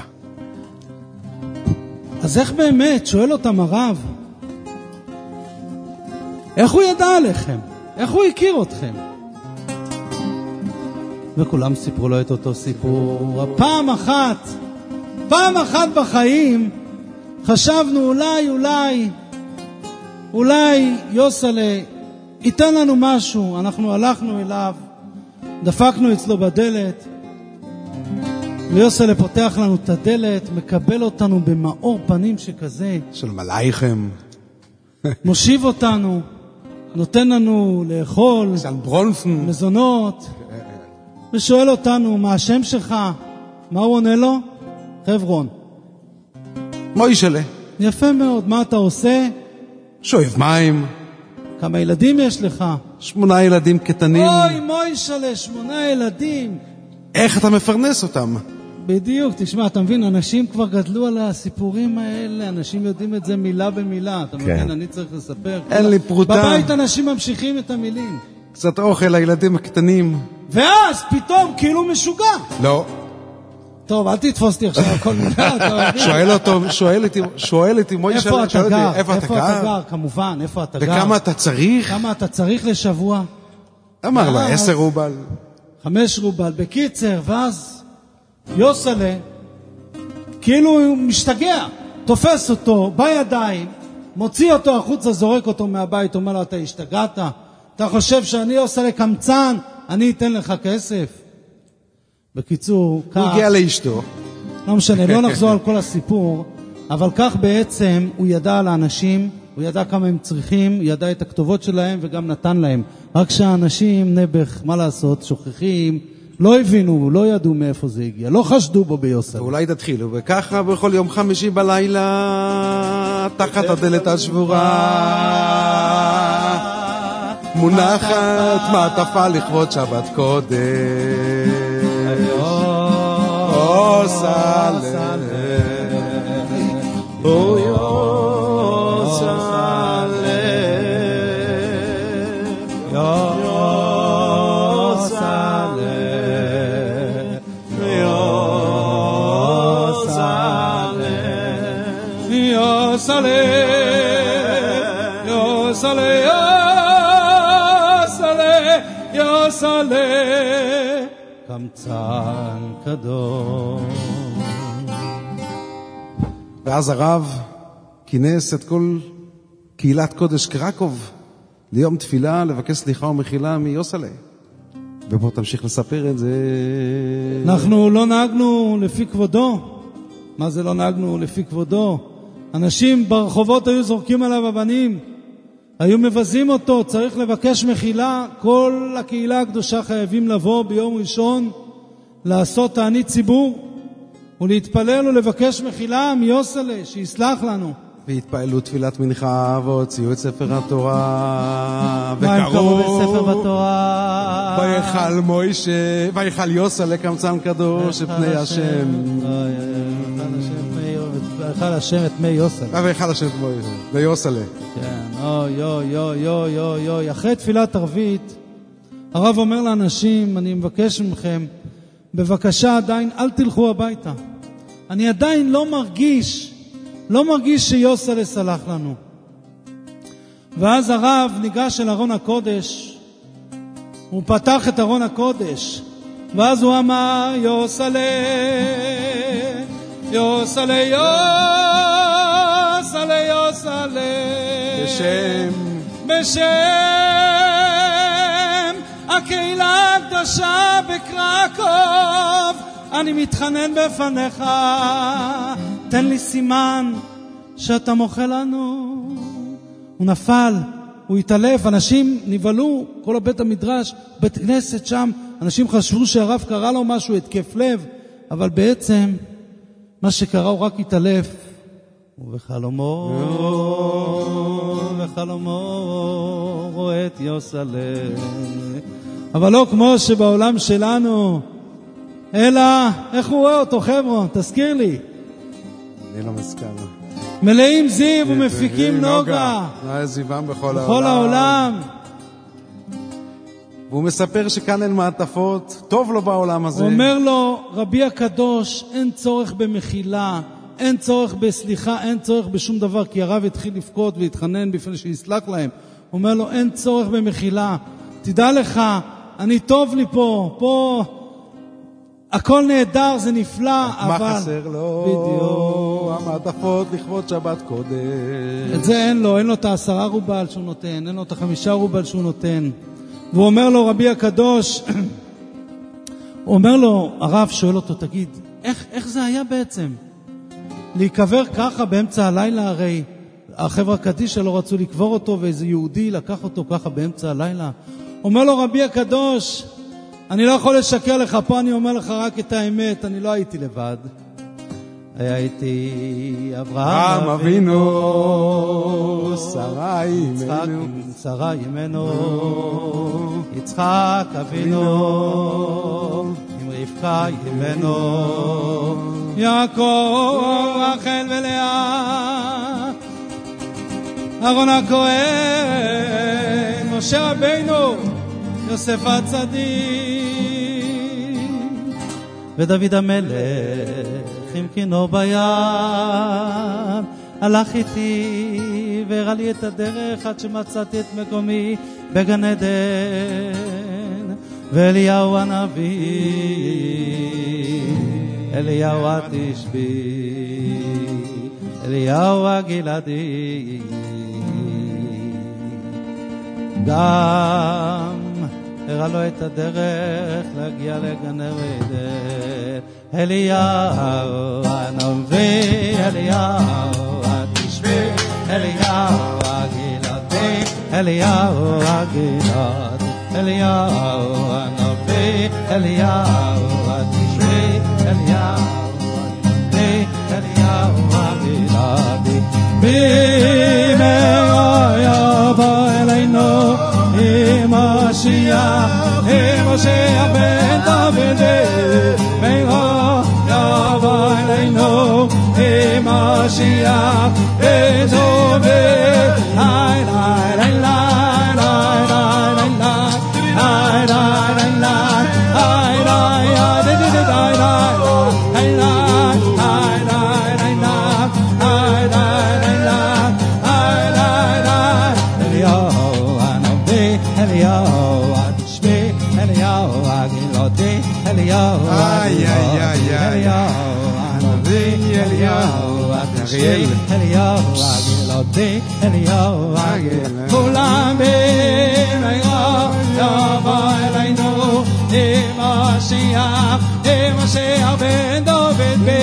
אז איך באמת, שואל אותם הרב, איך הוא ידע עליכם? איך הוא הכיר אתכם? וכולם סיפרו לו את אותו סיפור. פעם אחת בחיים חשבנו אולי יוסלה ייתן לנו משהו. אנחנו הלכנו אליו, דפקנו אצלו בדלת, ויוסלה פותח לנו את הדלת, מקבל אותנו במאור פנים שכזה של מלאיכם, מושיב אותנו, נותן לנו לאכול מזונות, ושואל אותנו מה השם שלך. מה הוא עונה לו? חברון. מוישלה. יפה מאוד. מה אתה עושה? שואב מים. כמה ילדים יש לך? 8 ילדים קטנים. אוי מוישלה, 8 ילדים. איך אתה מפרנס אותם? בדיוק, תשמע, אתה מבין, אנשים כבר גדלו על הסיפורים האלה, אנשים יודעים את זה מילה במילה, אתה מבין, אני צריך לספר. אין לי פרוטה. בבית אנשים ממשיכים את המילים. קצת אוכל לילדים הקטנים. ואז פתאום כאילו משוגע. לא. טוב, אל תתפוס אותי עכשיו כל מילה. שואל אותי מוישה, איפה אתה גר? כמובן, איפה אתה גר? וכמה אתה צריך? כמה אתה צריך לשבוע? אמר לה, 10 רובל. 5 רובל. בקיצר, ואז יוסלה, כאילו הוא משתגע, תופס אותו בידיים, מוציא אותו החוצה, זורק אותו מהבית, אומר לו, אתה השתגעת? אתה חושב שאני עושה לקמצן, אני אתן לך כסף? בקיצור, כך... הוא הגיע לאשתו. לא משנה, לא נחזור על כל הסיפור, אבל כך בעצם הוא ידע על האנשים, הוא ידע כמה הם צריכים, הוא ידע את הכתובות שלהם וגם נתן להם. רק שהאנשים, נבח, מה לעשות, שוכחים, לא הבינו, לא ידעו מאיפה זה הגיע, לא חשדו בו ביוסף. ואולי תתחילו, וככה בכל יום חמישי בלילה, תחת הדלת השבורה, מונחת מעטפה לכבוד שבת קודש. או סלם, או יוסלה קמצן קדוש. ואז הרב כינס את כל קהילת קודש קרקוב ליום תפילה לבקש סליחה ומחילה מיוסלה. ובוא תמשיך לספר את זה. אנחנו לא נהגנו לפי כבודו. מה זה לא נהגנו לפי כבודו? אנשים ברחובות היו זורקים עליו אבנים, היו מבזים אותו, צריך לבקש מחילה. כל הקהילה הקדושה חייבים לבוא ביום ראשון לעשות תענית ציבור ולהתפלל ולבקש מחילה מיוסלה שיסלח לנו. והתפעלו תפילת מנחה והוציאו את ספר התורה מה הם קראו בספר בתורה? ויחל מוישה, ויחל יוסלה קמצן קדוש את פני השם. ויחל השם את מי יוסלה. ויחל השם את מי יוסלה. כן, אוי אוי אוי אוי אוי אוי. אחרי תפילת ערבית הרב אומר לאנשים, אני מבקש מכם, בבקשה עדיין אל תלכו הביתה. אני עדיין לא מרגיש שיוסלה סלח לנו. ואז הרב ניגש אל ארון הקודש, הוא פתח את ארון הקודש, ואז הוא אמר, יוסלה, יוסלה, יוסלה, יוסלה, בשם הקהילה הקדושה בקרקוב, אני מתחנן בפניך, תן לי סימן שאתה מוחה לנו. הוא נפל, הוא התעלף, אנשים נבלו, כל הבית המדרש, בית כנסת שם, אנשים חשבו שהרב קרא לו משהו, התקף לב, אבל בעצם מה שקרה הוא רק התעלף. ובחלומו רואה את יוסלה, אבל לא כמו שבעולם שלנו, אלא איך הוא רואה אותו, חבר'ה? תזכיר לי. אני לא מזכר. מלאים זיו ומפיקים נוגה. זיוון בכל העולם. והוא מספר שכאן אין מעטפות, טוב לו בעולם הזה. הוא אומר לו, רבי הקדוש, אין צורך במחילה, אין צורך בסליחה, אין צורך בשום דבר, כי הרב התחיל לפקוד והתחנן בפני שיסלח להם. הוא אומר לו, אין צורך במחילה. תדע לך, אני טוב לי פה הכל נהדר, זה נפלא, אבל... מה חסר לו? בדיוק. המעטפות לכבוד שבת קודש. את זה אין לו את 10 רובל שהוא נותן, אין לו את 5 רובל שהוא נותן. והוא אומר לו, רבי הקדוש, הוא אומר לו, הרב שואל אותו, תגיד, איך זה היה בעצם? להיקבר ככה באמצע הלילה, הרי החברה קדישה לא רצו לקבור אותו, ואיזה יהודי לקח אותו ככה באמצע הלילה. אומר לו, רבי הקדוש, אני לא יכול לשקר לך, פה אני אומר לך רק את האמת, אני לא הייתי לבד. הייתי אברהם אבינו, שרה אימנו, יצחק אבינו, עם רבקה חיים בנו, יעקב, רחל ולאה, אהרון הכהן, משה רבינו, יוסף הצדיק, ודוד המלך עם כינו ביד, הלך איתי והראה לי את הדרך עד שמצאתי את מקומי בגן עדן. ואליהו הנביא, אליהו התשבי, אליהו הגלעדי, גם הראה לו את הדרך להגיע לגן עדן. אליהו הנביא, אליהו התשבי, אליהו הגלעדי, אליהו הגלעדי, אליהו הנביא, אליהו התשבי, אליהו הגלעדי, אליהו הגלעדי. במהרה יבוא אלינו עם משיח, עם משיח בן דוד. במהרה יבוא אלינו עם משיח בן דוד. היי ליי ליי אליהו הגל כולם במהרה יבוא אלינו עם משיח בן דוד.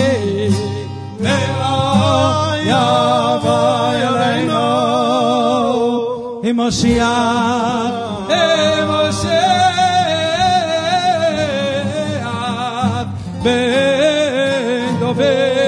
במהרה יבוא אלינו עם משיח בן דוד.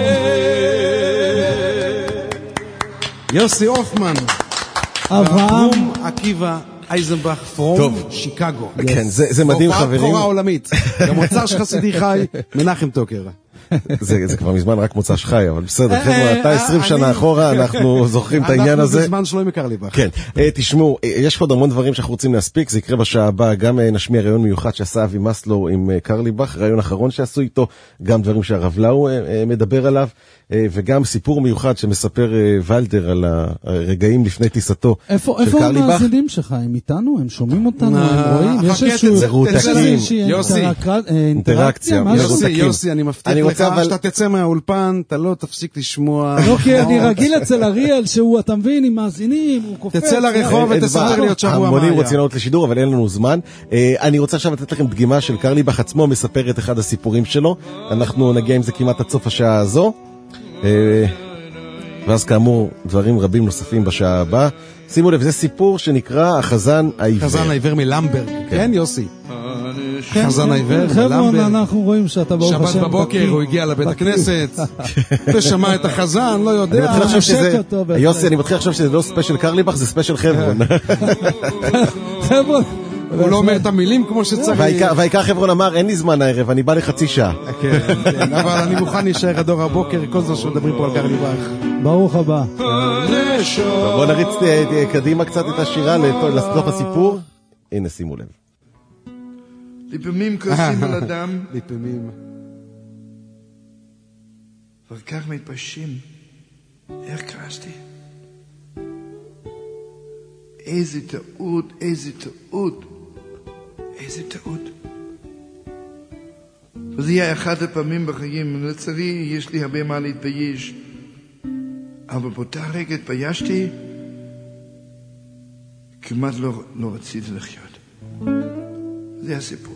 יוסי אופמן, אברהם עקיבא אייזנבך פרום שיקגו. כן, זה מדהים חברים. הופעה בכורה עולמית. גם מוצא שחסידי חי, מנחם טוקר. זה כבר מזמן רק מוצא שחי, אבל בסדר, חבר'ה, אתה 20 שנה אחורה, אנחנו זוכרים את העניין הזה. אנחנו בזמן שלא עם קרליבך. כן, תשמעו, יש עוד המון דברים שאנחנו רוצים להספיק, זה יקרה בשעה הבאה, גם נשמיע רעיון מיוחד שעשה אבי מסלו עם קרליבך, רעיון אחרון שעשו איתו, גם דברים שהרב לאו מדבר עליו, וגם סיפור מיוחד שמספר ולדר על הרגעים לפני טיסתו של קרליבך. איפה המאזינים שלך? הם איתנו? הם שומעים אותנו? הם רואים? יש איזושהי אינטראקציה? יוסי, אני מבטיח לך שאתה תצא מהאולפן, אתה לא תפסיק לשמוע. לא, כי אני רגיל אצל אריאל שהוא, אתה מבין, עם מאזינים, הוא קופץ. תצא לרחוב ותספר לי עוד שבוע מה היה. המונים רוצים לעלות לשידור, אבל אין לנו זמן. אני רוצה עכשיו לתת לכם דגימה של קרליבך עצמו, מספר את אחד הסיפורים שלו. אנחנו נגיע עם זה כמעט עד סוף השעה הזו. ואז כאמור דברים רבים נוספים בשעה הבאה. שימו לב, זה סיפור שנקרא החזן העיוור. החזן העיוור מלמברג, כן יוסי? חזן העיוור מלמברג. אנחנו רואים שאתה ברוך השם. שבת בבוקר הוא הגיע לבית הכנסת ושמע את החזן, לא יודע. יוסי, אני מתחיל עכשיו שזה לא ספיישל קרליבך, זה ספיישל חברון. חברון. הוא לא אומר את המילים כמו שצריך. והעיקר חברון אמר, אין לי זמן הערב, אני בא לחצי שעה. כן, אבל אני מוכן להישאר עד אור הבוקר, כל זו שמדברים פה על קרליבך. ברוך הבא. בוא נריץ קדימה קצת את השירה לסוף הסיפור. הנה, שימו לב. לפעמים כועסים על אדם. לפעמים. וכך מתביישים. איך כעסתי? איזה טעות, איזה טעות. איזה טעות. וזה היה אחת הפעמים בחיים. לצערי, יש לי הרבה מה להתבייש. אבל באותה רגע התביישתי, כמעט לא רציתי לחיות. זה הסיפור.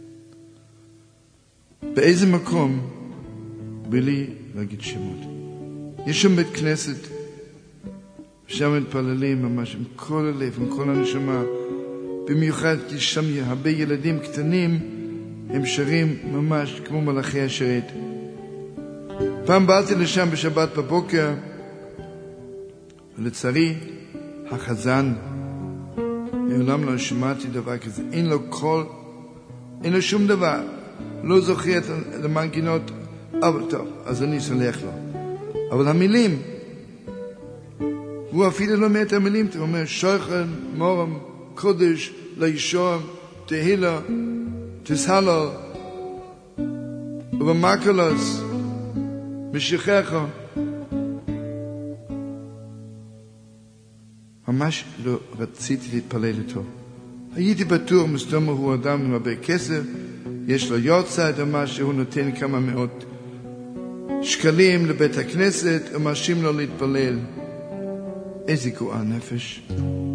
באיזה מקום, בלי להגיד שמות. יש שם בית כנסת, שם מתפללים ממש עם כל הלב, עם כל הנשמה. במיוחד יש שם הרבה ילדים קטנים, הם שרים ממש כמו מלאכי השרת. פעם באתי לשם בשבת בבוקר, ולצערי, החזן, מעולם לא שמעתי דבר כזה. אין לו קול, אין לו שום דבר. לא זוכר את המנגינות, אבל טוב, אז אני סולח לו. אבל המילים, הוא אפילו לא אומר את המילים, הוא אומר, שויכן, מורם, קודש, לישום, תהילה, תסהלל, ובמקלוס, משיחך. ממש לא רציתי להתפלל איתו. הייתי בטוח, מסתום הוא אדם עם הרבה כסף, יש לו יורצייט או משהו, הוא נותן כמה מאות שקלים לבית הכנסת, ומרשים לו להתפלל. איזה גועל נפש.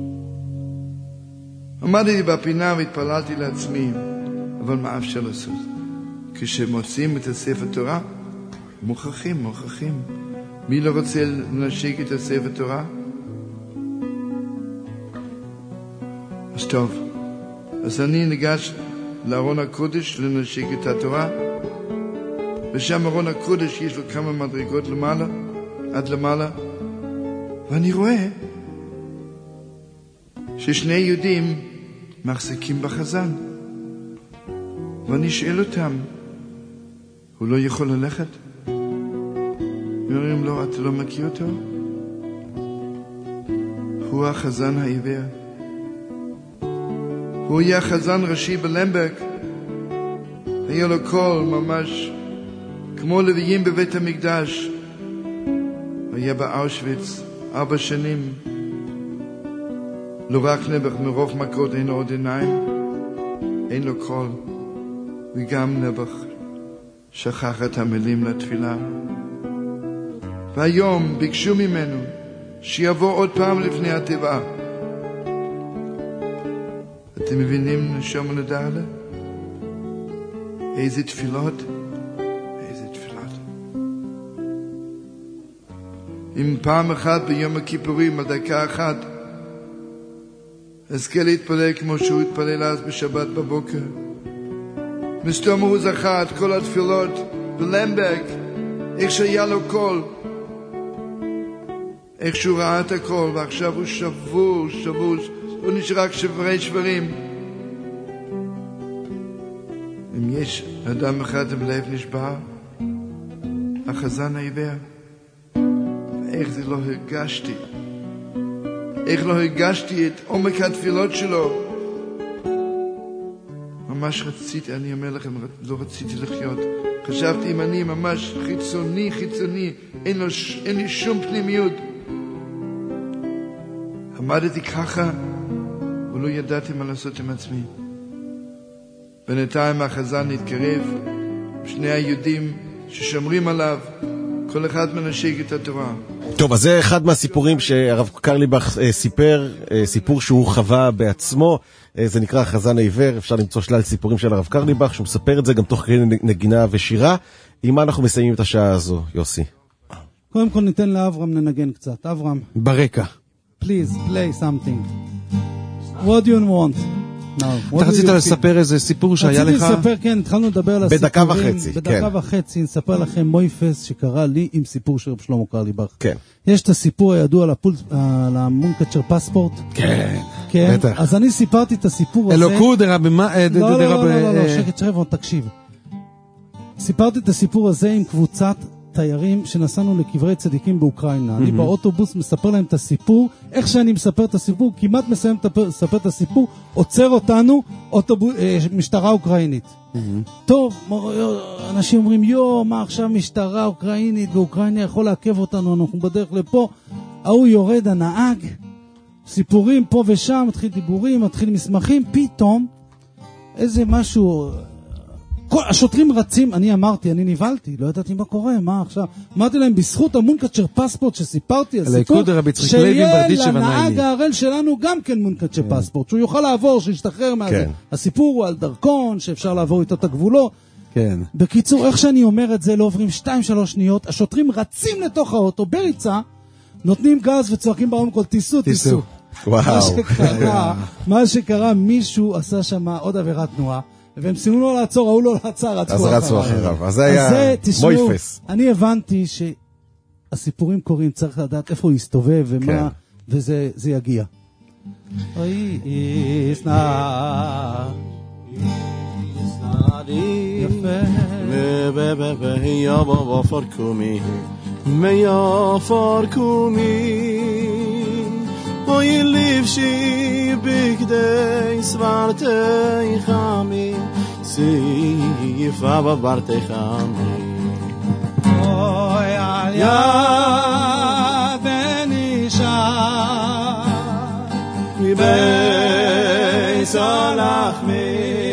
עמדתי בפינה והתפללתי לעצמי, אבל מה אפשר לעשות? כשמוצאים את הספר תורה, מוכרחים. מי לא רוצה לנשק את הספר תורה? אז טוב. אז אני ניגש לארון הקודש לנשק את התורה, ושם ארון הקודש יש לו כמה מדרגות למעלה, עד למעלה, ואני רואה ששני יהודים מחזיקים בחזן, ואני שואל אותם, הוא לא יכול ללכת? אומרים לו, אתה לא מכיר אותו? הוא החזן העיוור. הוא היה חזן ראשי בלמברג. היה לו קול ממש כמו לוויים בבית המקדש. היה באושוויץ 4 שנים. לא רק נבח מרוב מכות, אין לו עוד עיניים, אין לו קול, וגם נבח שכח את המילים לתפילה. והיום ביקשו ממנו שיבוא עוד פעם לפני הטבעה. אתם מבינים נשום נדלה? איזה תפילות? איזה תפילות. אם פעם אחת ביום הכיפורים על דקה אחת אזכה להתפלל כמו שהוא התפלל אז בשבת בבוקר, מסתום הוא זכה את כל התפילות בלמברג, איך שהיה לו קול, איך שהוא ראה את הקול, ועכשיו הוא שבור, הוא נשאר רק שברים. אם יש אדם אחד בלב נשבר, החזן העיוור, איך זה לא הרגשתי, איך לא הרגשתי את עומק התפילות שלו. ממש רציתי, אני אומר לכם, לא רציתי לחיות. חשבתי אם אני ממש חיצוני, אין לי שום פנימיות. עמדתי ככה, ולא ידעתי מה לעשות עם עצמי. בינתיים החזן התקרב, שני היהודים ששומרים עליו, כל אחד מנשק את התורה. טוב, אז זה אחד מהסיפורים שהרב קרליבך סיפר, סיפור שהוא חווה בעצמו, זה נקרא החזן העיוור. אפשר למצוא שלל סיפורים של הרב קרליבך, שהוא מספר את זה גם תוך כדי נגינה ושירה. עם מה אנחנו מסיימים את השעה הזו, יוסי? קודם כל ניתן לאברהם לנגן קצת. אברהם. ברקע. Please, play something. What do you want? אתה רצית לספר איזה סיפור שהיה לך? רציתי לספר, כן, התחלנו לדבר על הסיפורים. בדקה וחצי, בדקה וחצי, נספר לכם מויפס שקרה לי עם סיפור של רב שלמה קרליבך. כן. יש את הסיפור הידוע על המונקצ'ר פספורט. כן, כן. בטח. אז אני סיפרתי את הסיפור הזה. אלוקו דרב... לא, שקט שרבון, תקשיב. סיפרתי את הסיפור הזה עם קבוצת תיירים שנסענו לקברי צדיקים באוקראינה. אני באוטובוס מספר להם את הסיפור, איך שאני מספר את הסיפור, כמעט מסיים לספר את הסיפור, עוצר אותנו משטרה אוקראינית. טוב, אנשים אומרים, מה עכשיו משטרה אוקראינית באוקראינה יכול לעכב אותנו, אנחנו בדרך לפה. ההוא יורד הנהג, סיפורים פה ושם, מתחיל דיבורים, מתחיל מסמכים, פתאום איזה משהו... השוטרים רצים, אני נבלתי, לא ידעתי מה קורה, מה עכשיו? אמרתי להם, בזכות המונקצ'ר פספורט שסיפרתי, הסיפור, שיהיה לנהג הערל שלנו גם כן מונקצ'ר פספורט, שהוא יוכל לעבור, שישתחרר מהזה. הסיפור הוא על דרכון, שאפשר לעבור איתו את הגבולות. בקיצור, איך שאני אומר את זה, לא עוברים 2-3 שניות, השוטרים רצים לתוך האוטו, בריצה, נותנים גז וצועקים ברמקול, תיסעו. מה שקרה, מישהו עשה שם עוד עבירת תנועה, והם סימו לו לעצור, הוא לא לעצר, אז רצו אחריו. אז זה היה מויפס. אני הבנתי שהסיפורים קורים, צריך לדעת איפה הוא יסתובב ומה, וזה יגיע. אוי, יסנא, יפה. Oy livshi bigdei svartei khami sifa babarte khami oy alya benisha bey salachmi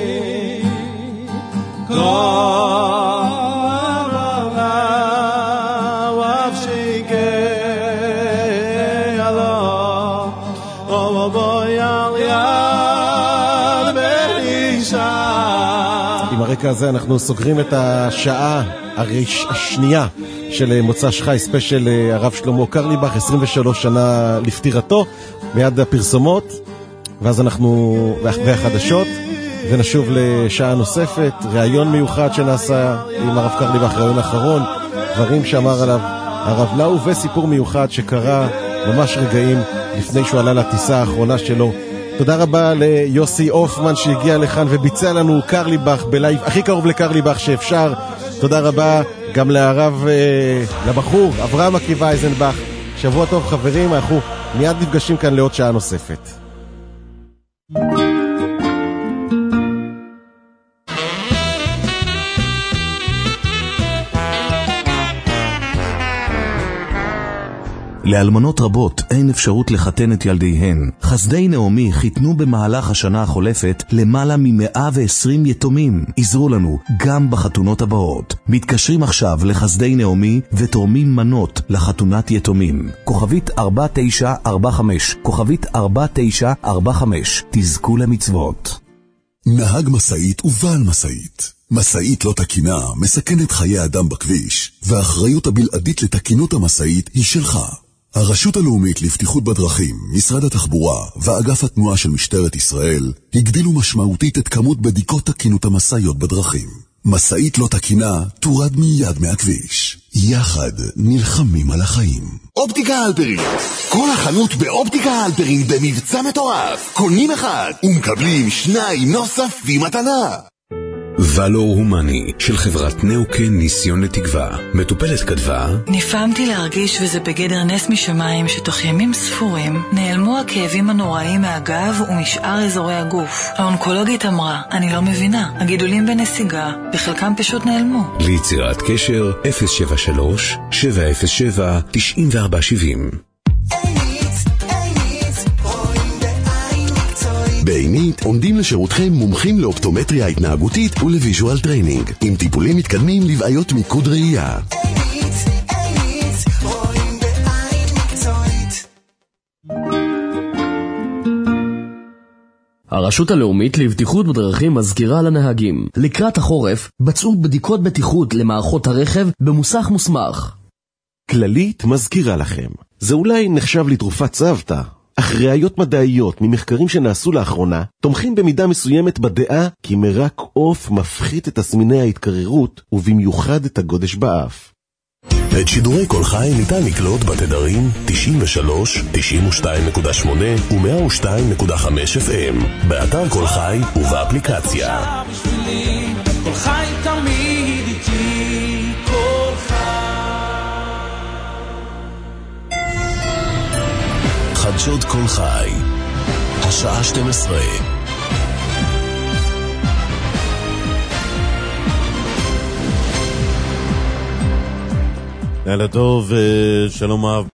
ברקע הזה אנחנו סוגרים את השעה השנייה של מוצ"ש חי ספיישל הרב שלמה קרליבך, 23 שנה לפטירתו, מיד הפרסומות ואז אנחנו והחדשות ונשוב לשעה נוספת, ראיון מיוחד שנעשה עם הרב קרליבך, ראיון אחרון, דברים שאמר עליו הרב לאו וסיפור מיוחד שקרה ממש רגעים לפני שהוא עלה לטיסה האחרונה שלו. תודה רבה ליוסי אופמן שהגיע לכאן וביצע לנו קרליבך בלייב הכי קרוב לקרליבך שאפשר. תודה רבה גם לבחור אברהם עקיבא אייזנבך. שבוע טוב חברים, אנחנו מיד נפגשים כאן לעוד שעה נוספת. לאלמנות רבות אין אפשרות לחתן את ילדיהן. חסדי נעמי חיתנו במהלך השנה החולפת למעלה מ-120 יתומים. עזרו לנו גם בחתונות הבאות. מתקשרים עכשיו לחסדי נעמי ותורמים מנות לחתונת יתומים. כוכבית 4945, כוכבית 4945. תזכו למצוות. נהג מסעית ובעל מסעית. מסעית לא תקינה מסכנת חיי אדם בכביש, והאחריות הבלעדית לתקינות המסעית היא שלך. הרשות הלאומית לבטיחות בדרכים, משרד התחבורה ואגף התנועה של משטרת ישראל הגדילו משמעותית את כמות בדיקות תקינות המשאיות בדרכים. מסעית לא תקינה תורד מיד מהכביש. יחד נלחמים על החיים. אופטיקה הלפרין, כל החנות באופטיקה הלפרין במבצע מטורף. קונים אחד ומקבלים 2 נוספים מתנה. ולור הומני של חברת נאוקן ניסיון לתקווה. מטופלת כתבה: נפעמתי להרגיש וזה בגדר נס משמיים שתוך ימים ספורים נעלמו הכאבים הנוראים מהגב ומשאר אזורי הגוף. האונקולוגית אמרה, אני לא מבינה, הגידולים בנסיגה בחלקם פשוט נעלמו. ליצירת קשר 073-707-9470. בעינית עומדים לשירותכם מומחים לאופטומטריה התנהגותית ולוויז'ואל טריינינג, עם טיפולים מתקדמים לבעיות מיקוד ראייה. הרשות הלאומית לבטיחות בדרכים מזכירה לנהגים, לקראת החורף בצעו בדיקות בטיחות למערכות הרכב במוסך מוסמך. כללית מזכירה לכם, זה אולי נחשב לתרופת צוותא, אך ראיות מדעיות ממחקרים שנעשו לאחרונה תומכים במידה מסוימת בדעה כי מרק עוף מפחית את תסמיני ההתקררות ובמיוחד את הגודש באף. את שידורי כל חי ניתן לקלוט בתדרים 93, 92.8 ו-102.5 FM באתר כל חי ובאפליקציה. כל חי תמיד איתי, כל חדשות כל חי, השעה 12. לילה טוב, שלום אהב.